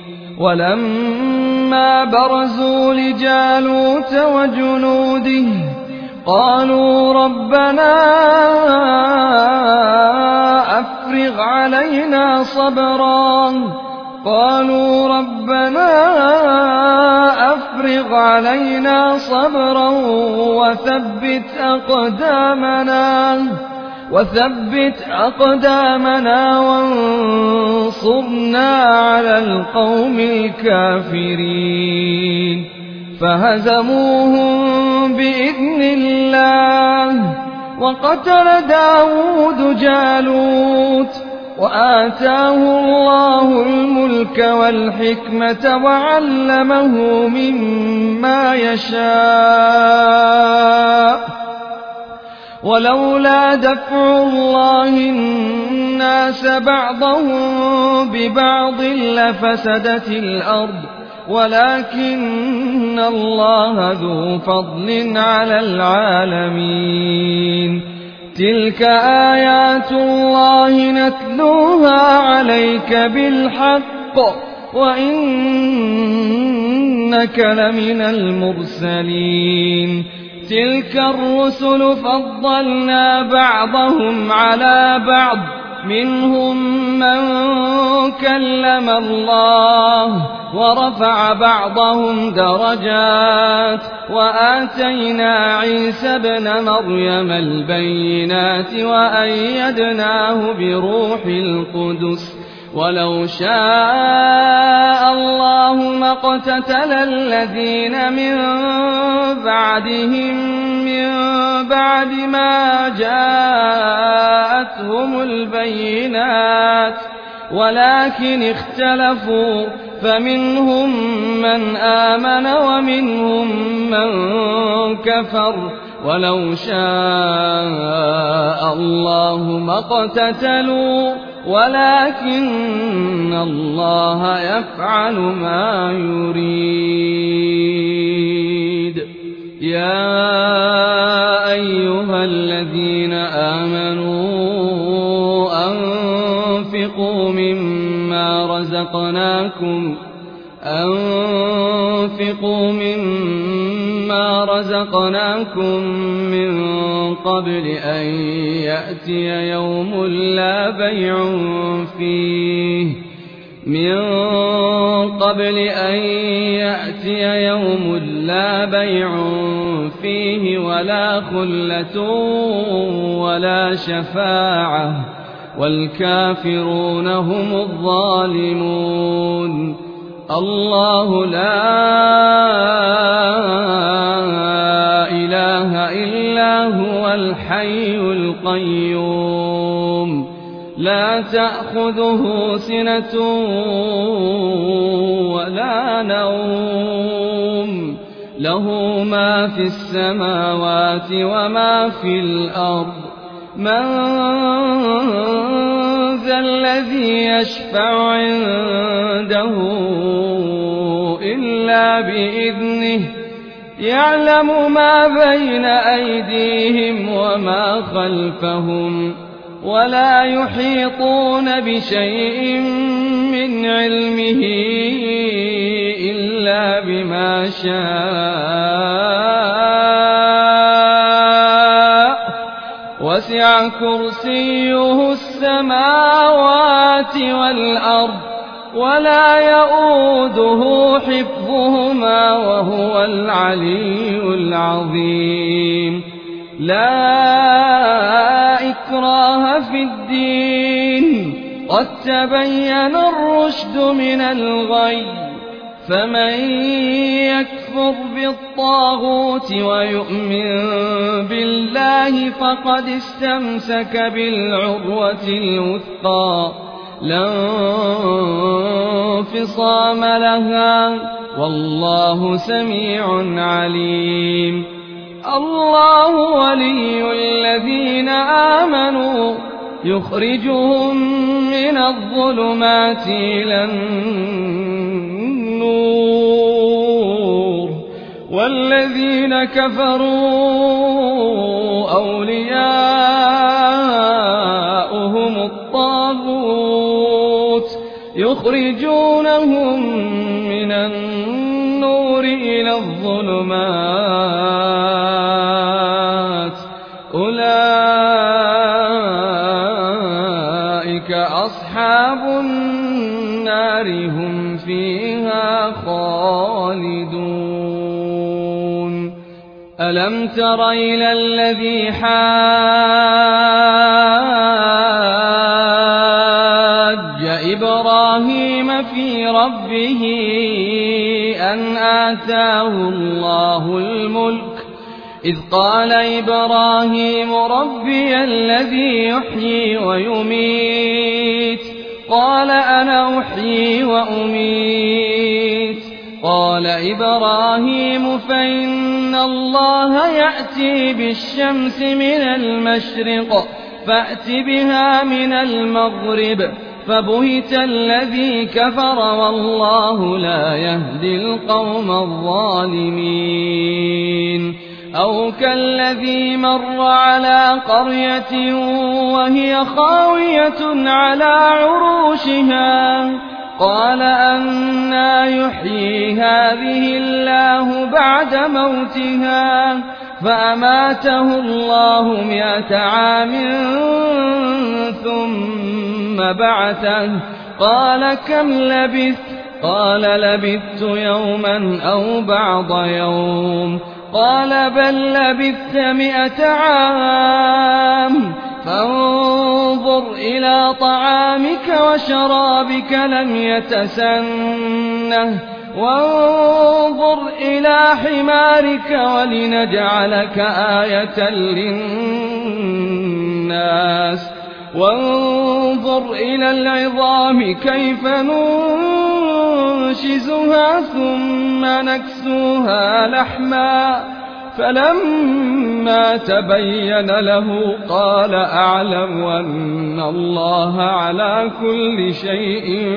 ولما برزوا لجالوت وجنوده قالوا ربنا أفرغ علينا صبرا قالوا ربنا أفرغ علينا صبرا وثبت أقدامنا وثبت أقدامنا وانصرنا على القوم الكافرين فهزموهم بإذن الله وقتل داود جالوت وآتاه الله الملك والحكمة وعلمه مما يشاء ولولا دفع الله الناس بعضهم ببعض لفسدت الأرض ولكن الله ذو فضل على العالمين تلك آيات الله نتلوها عليك بالحق وإنك لمن المرسلين تلك الرسل فضلنا بعضهم على بعض منهم من كلم الله ورفع بعضهم درجات وآتينا عيسى ابن مريم البينات وأيدناه بروح القدس ولو شاء الله ما اقتتل الذين من بعدهم من بعد ما جاءتهم البينات ولكن اختلفوا فمنهم من آمن ومنهم من كفر ولو شاء الله ما اقتتلوا ولكن الله يفعل ما يريد يا أيها الذين آمنوا أنفقوا مما رزقناكم أنفقوا مما رزقناكم من قبل أن يأتي يوم لا بيع فيه من قبل أن يأتي يوم لا بيع فيه ولا خلة ولا شفاعة والكافرون هم الظالمون الله لا إله إلا هو الحي القيوم لا تأخذه سنة ولا نوم له ما في السماوات وما في الأرض من ذا الذي يشفع عنده إلا بإذنه يعلم ما بين أيديهم وما خلفهم ولا يحيطون بشيء من علمه إلا بما شاء وسع كرسيه السماوات والأرض ولا يؤوده حفظهما وهو العلي العظيم. لا إكراه في الدين، قد تبين الرشد من الغي، فمن يكفر بالطاغوت ويؤمن بالله فقد استمسك بالعروة الوثقى لا انفصام لها، والله سميع عليم. الله ولي الذين آمنوا يخرجهم من الظلمات إلى النور، والذين كفروا أولياؤهم الطاغوت يخرجونهم من النور إلى الظلمات، أولئك أصحاب النار هم فيها خالدون. ألم تر إلى الذي حاج إبراهيم في ربه أن آتاه الله الملك، إذ قال إبراهيم ربي الذي يحيي ويميت، قال أنا أحيي وأميت. قال إبراهيم فإن الله يأتي بالشمس من المشرق فأت بها من المغرب، فبهت الذي كفر والله لا يهدي القوم الظالمين. أو كالذي مر على قرية وهي خاوية على عروشها، قال أنى يحيي هذه الله بعد موتها، فأماته الله مئة عام ثم بعثه، قال كم لبثت؟ قال لبثت يوما أو بعض يوم، قال بل لبثت مئة عام، فانظر إلى طعامك وشرابك لم يتسنه، وانظر إلى حمارك ولنجعلك آية للناس، وانظر إلى العظام كيف ننشزها ثم نكسوها لحما، فلما تبين له قال أعلم أن الله على كل شيء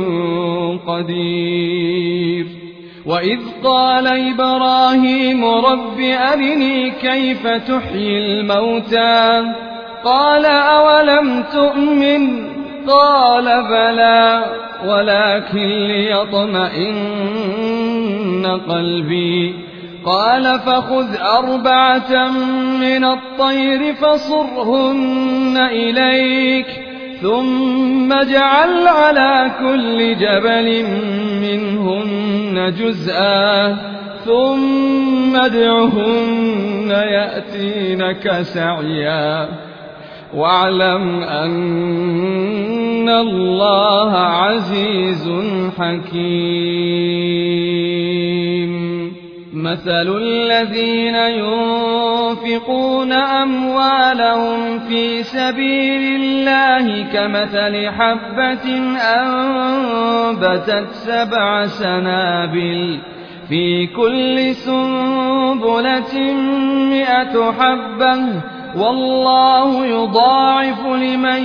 قدير. وإذ قال إبراهيم رب أرني كيف تحيي الموتى، قال أولم تؤمن؟ قال بلى ولكن ليطمئن قلبي. قال فخذ أربعة من الطير فصرهن إليك، ثم اجعل على كل جبل منهن جزءا، ثم ادعهن يأتينك سعيا، واعلم أن الله عزيز حكيم. مثل الذين ينفقون أموالهم في سبيل الله كمثل حبة أنبتت سبع سنابل في كل سنبلة مئة حبة، والله يضاعف لمن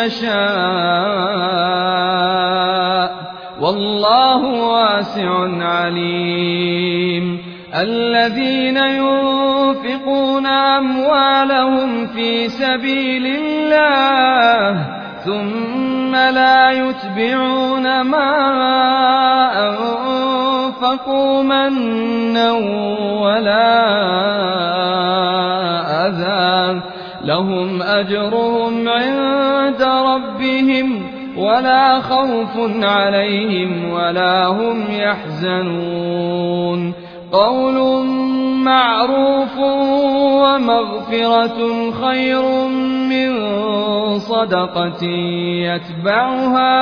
يشاء، والله واسع عليم. الذين ينفقون أموالهم في سبيل الله ثم لا يتبعون ما أنفقوا منا ولا أذى لهم أجرهم عند ربهم ولا خوف عليهم ولا هم يحزنون قول معروف ومغفرة خير من صدقة يتبعها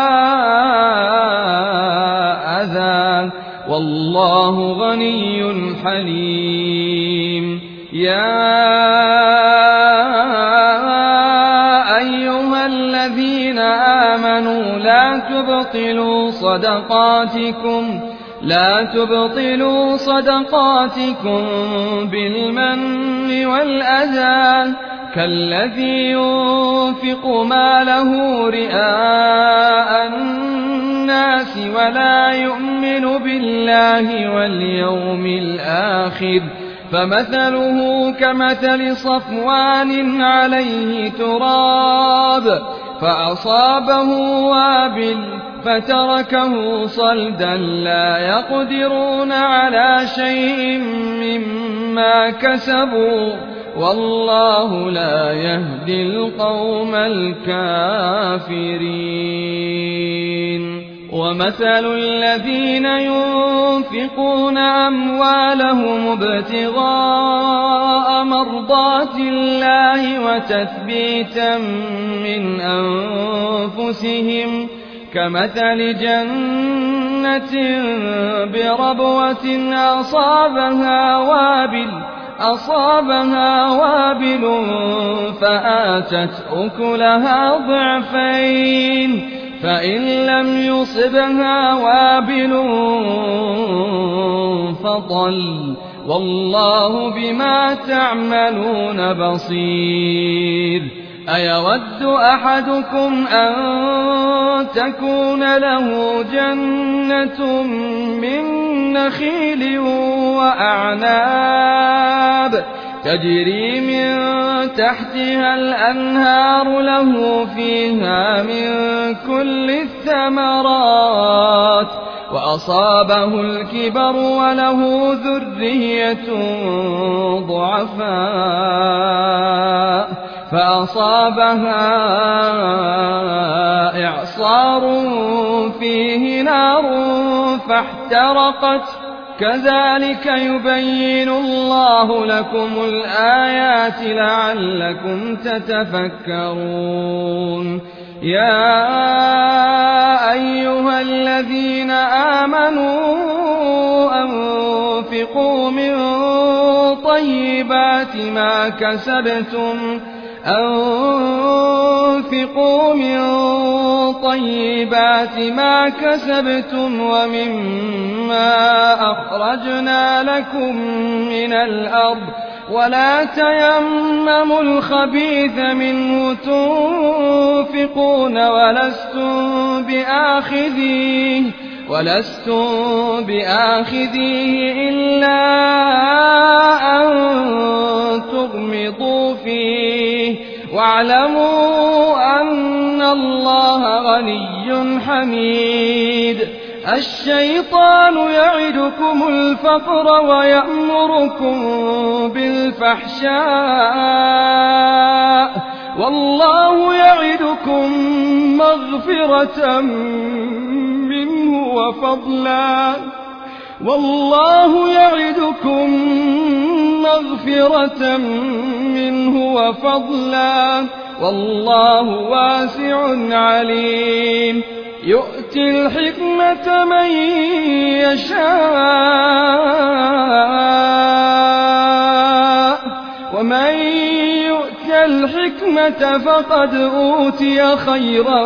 أذى والله غني حليم يا أيها الذين آمنوا لا تبطلوا صدقاتكم لا تبطلوا صدقاتكم بالمن والأذى كالذي ينفق ماله رئاء الناس ولا يؤمن بالله واليوم الآخر فمثله كمثل صفوان عليه تراب فأصابه وابل فتركه صلدا لا يقدرون على شيء مما كسبوا والله لا يهدي القوم الكافرين ومثل الذين ينفقون أموالهم ابتغاء مرضات الله وتثبيتا من أنفسهم كمثل جنة بربوة أصابها وابل أصابها وابل فآتت أكلها ضعفين فإن لم يصبها وابل فطل والله بما تعملون بصير أيود أحدكم أن تكون له جنة من نخيل وأعناب تجري من تحتها الأنهار له فيها من كل الثمرات وأصابه الكبر وله ذرية ضعفاء فأصابها إعصار فيه نار فاحترقت كذلك يبين الله لكم الآيات لعلكم تتفكرون يا أيها الذين آمنوا أنفقوا من طيبات ما كسبتم أنفقوا من طيبات ما كسبتم ومما أخرجنا لكم من الأرض ولا تيمموا الخبيث منه تنفقون ولستم بآخذيه ولستم بآخذيه إلا أن تغمضوا فيه واعلموا أن الله غني حميد الشيطان يعدكم الفقر ويأمركم بالفحشاء والله يعدكم مغفرة منه وفضلا والله يعدكم مغفرة منه وفضلا والله واسع عليم يؤتي الحكمة من يشاء ومن يؤت الحكمة فقد أوتي خيرا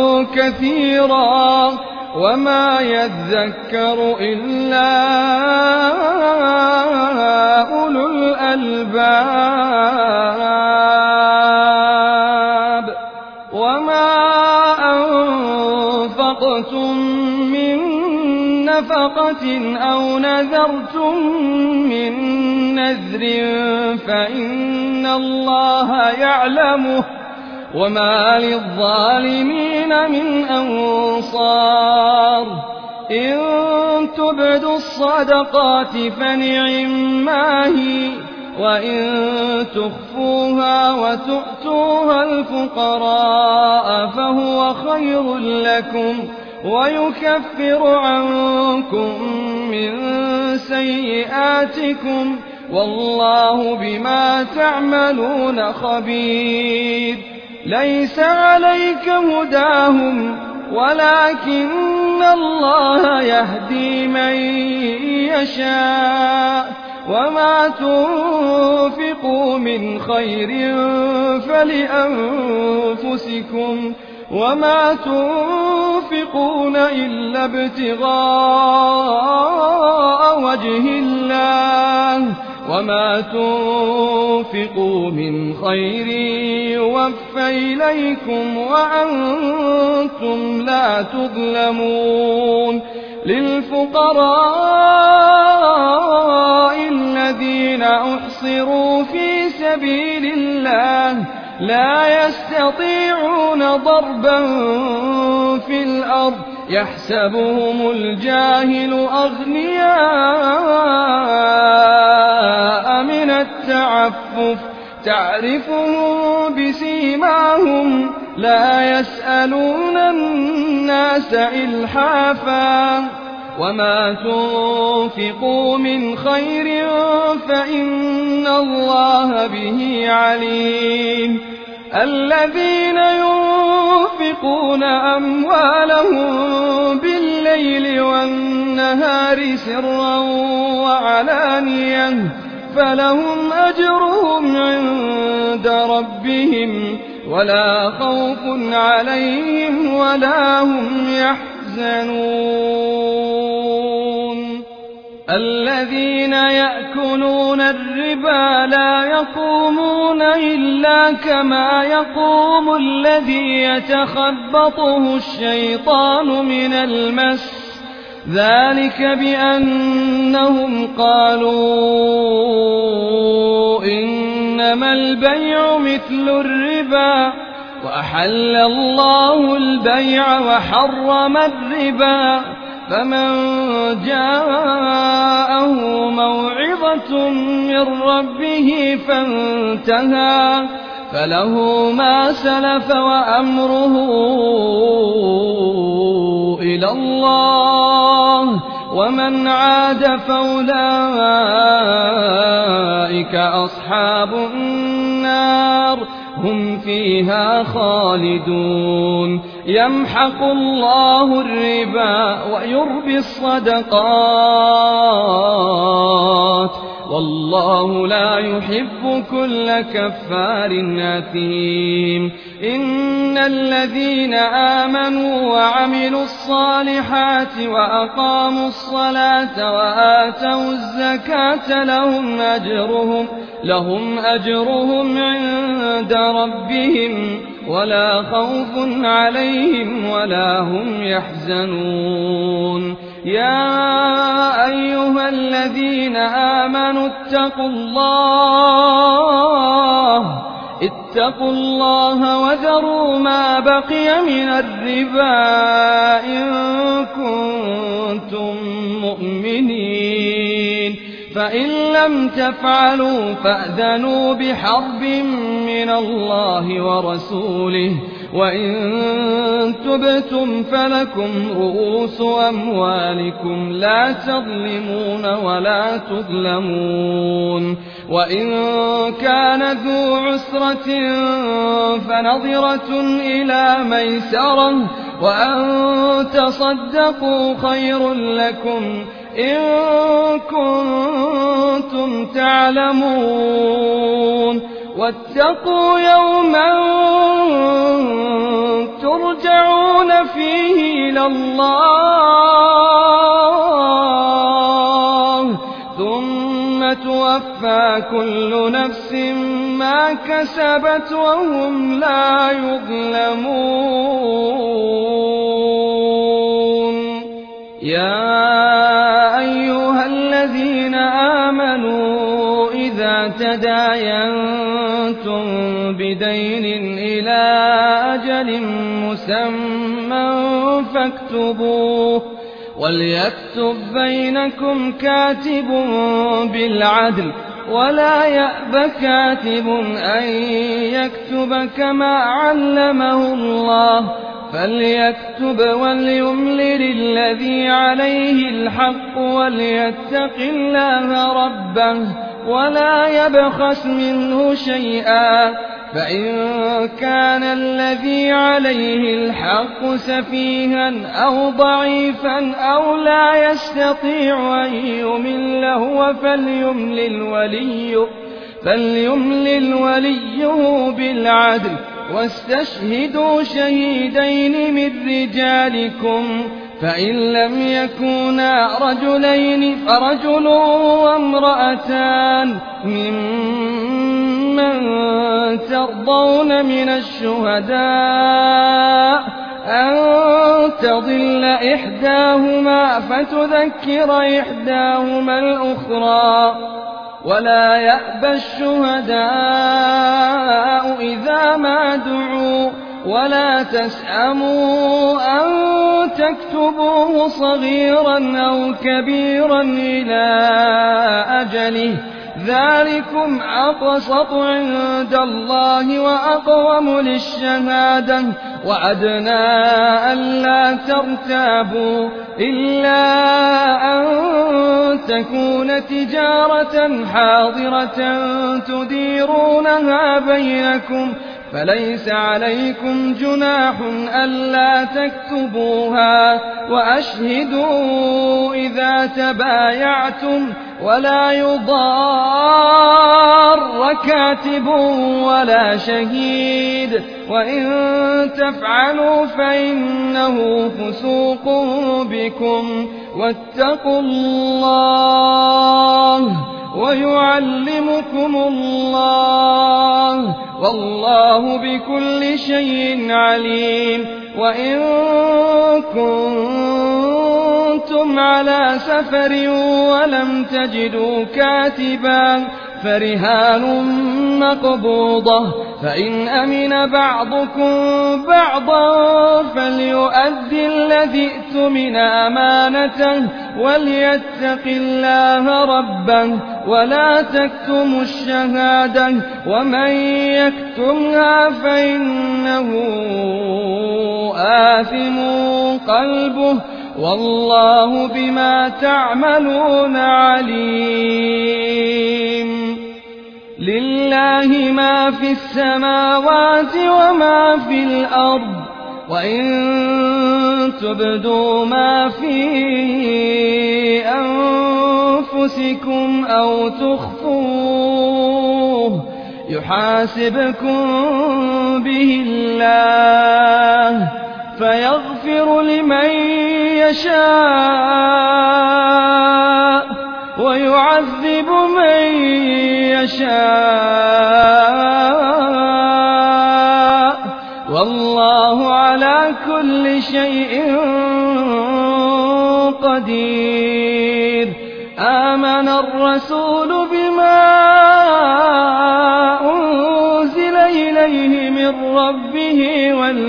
كثيرا وما يذكر إلا أولو الألباب وما أنفقتم من نفقة أو نذرتم من نذر فإن الله يعلمه وما للظالمين من أنصار إن تبدوا الصدقات فنعما هي وإن تخفوها وتؤتوها الفقراء فهو خير لكم ويكفر عنكم من سيئاتكم والله بما تعملون خبير. ليس عليك هداهم ولكن الله يهدي من يشاء وما تنفقوا من خير فلأنفسكم وما تنفقون إلا ابتغاء وجه الله وما تنفقوا من خير يوفى إليكم وأنتم لا تظلمون. للفقراء الذين أحصروا في سبيل الله لا يستطيعون ضربا في الأرض يحسبهم الجاهل أغنياء من التعفف تعرفهم بسيماهم لا يسألون الناس إلحافا وما تنفقوا من خير فإن الله به عليم. الذين ينفقون أموالهم بالليل والنهار سرا وعلانية فلهم أجرهم عند ربهم ولا خوف عليهم ولا هم يحزنون. الذين يأكلون الربا لا يقومون إلا كما يقوم الذي يتخبطه الشيطان من المس ذلك بأنهم قالوا إنما البيع مثل الربا وأحل الله البيع وحرم الربا فمن جاءه موعظة من ربه فانتهى فله ما سلف وأمره إلى الله ومن عاد فأولئك أصحاب النار هم فيها خالدون. يمحق الله الربا ويربي الصدقات والله لا يحب كل كفار أثيم. إن الذين آمنوا وعملوا الصالحات وأقاموا الصلاة وآتوا الزكاة لهم أجرهم لهم أجرهم عند ربهم ولا خوف عليهم ولا هم يحزنون. يا أيها الذين آمنوا اتقوا الله اتقوا الله وذروا ما بقي من الربا إن كنتم مؤمنين فإن لم تفعلوا فأذنوا بحرب من الله ورسوله وإن تبتم فلكم رؤوس أموالكم لا تظلمون ولا تظلمون. وإن كان ذو عسرة فنظرة إلى ميسرة وأن تصدقوا خير لكم إن كنتم تعلمون. واتقوا يوما ترجعون فيه إلى الله ثم توفى كل نفس ما كسبت وهم لا يظلمون. يا أيها الذين آمنوا إذا تداينتم بدين إلى أجل مسمى فاكتبوه وليكتب بينكم كاتب بالعدل ولا يأب كاتب أن يكتب كما علمه الله فليكتب وليملل الذي عليه الحق وليتق الله ربه ولا يبخس منه شيئا فإن كان الذي عليه الحق سفيها أو ضعيفا أو لا يستطيع أن يمل هو فليملل وليه, فليملل وليه بالعدل واستشهدوا شهيدين من رجالكم فإن لم يكونا رجلين فرجل وامرأتان ممن ترضون من الشهداء أن تضل إحداهما فتذكر إحداهما الأخرى ولا يأبى الشهداء إذا ما دعوا ولا تسأموا أن تكتبوه صغيرا أو كبيرا إلى أجله ذلكم أقسط عند الله وأقوم للشهادة وأدنى ألا ترتابوا إلا أن تكون تجارة حاضرة تديرونها بينكم فليس عليكم جناح ألا تكتبوها وأشهدوا إذا تبايعتم ولا يضار كاتب ولا شهيد وإن تفعلوا فإنه فسوق بكم واتقوا الله ويعلمكم الله والله بكل شيء عليم وإن كنتم على سفر ولم تجدوا كاتبا فرهان مقبوضة فإن أمن بعضكم بعضا فليؤدي الذي ائتمن أمانته وليتق الله ربه ولا تكتموا الشهادة ومن يكتمها فإنه آثم قلبه والله بما تعملون عليم لله ما في السماوات وما في الأرض وإن تبدوا ما في أنفسكم أو تخفوه يحاسبكم به الله فيغفر لمن يشاء ويعذب من يشاء والله على كل شيء قدير آمن الرسول بما أنزل إليه من ربه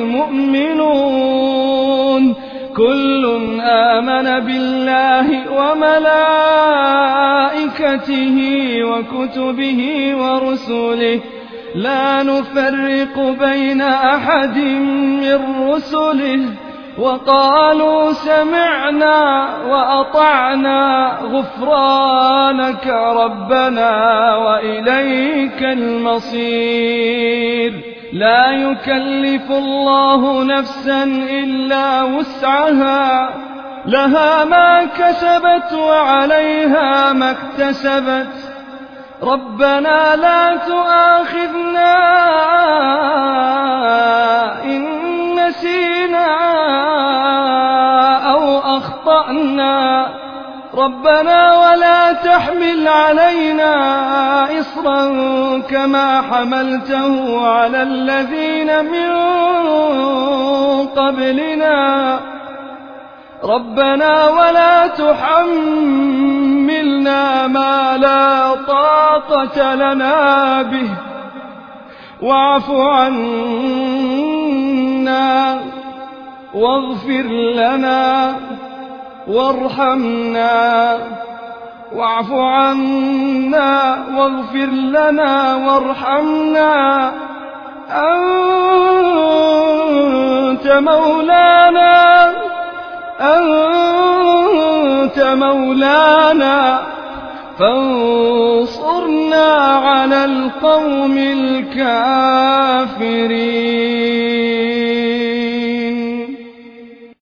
والمؤمنون كل آمن بالله وملائكته وكتبه ورسله لا نفرق بين أحد من رسله وقالوا سمعنا وأطعنا غفرانك ربنا وإليك المصير لا يكلف الله نفسا إلا وسعها لها ما كسبت وعليها ما اكتسبت ربنا لا تؤاخذنا إن نسينا أو أخطأنا ربنا ولا تحمل علينا إصرا كما حملته على الذين من قبلنا ربنا ولا تحملنا ما لا طاقة لنا به واعف عنا واغفر لنا وارحمنا واعف عنا واغفر لنا وارحمنا أنت مولانا أنت مولانا فانصرنا على القوم الكافرين.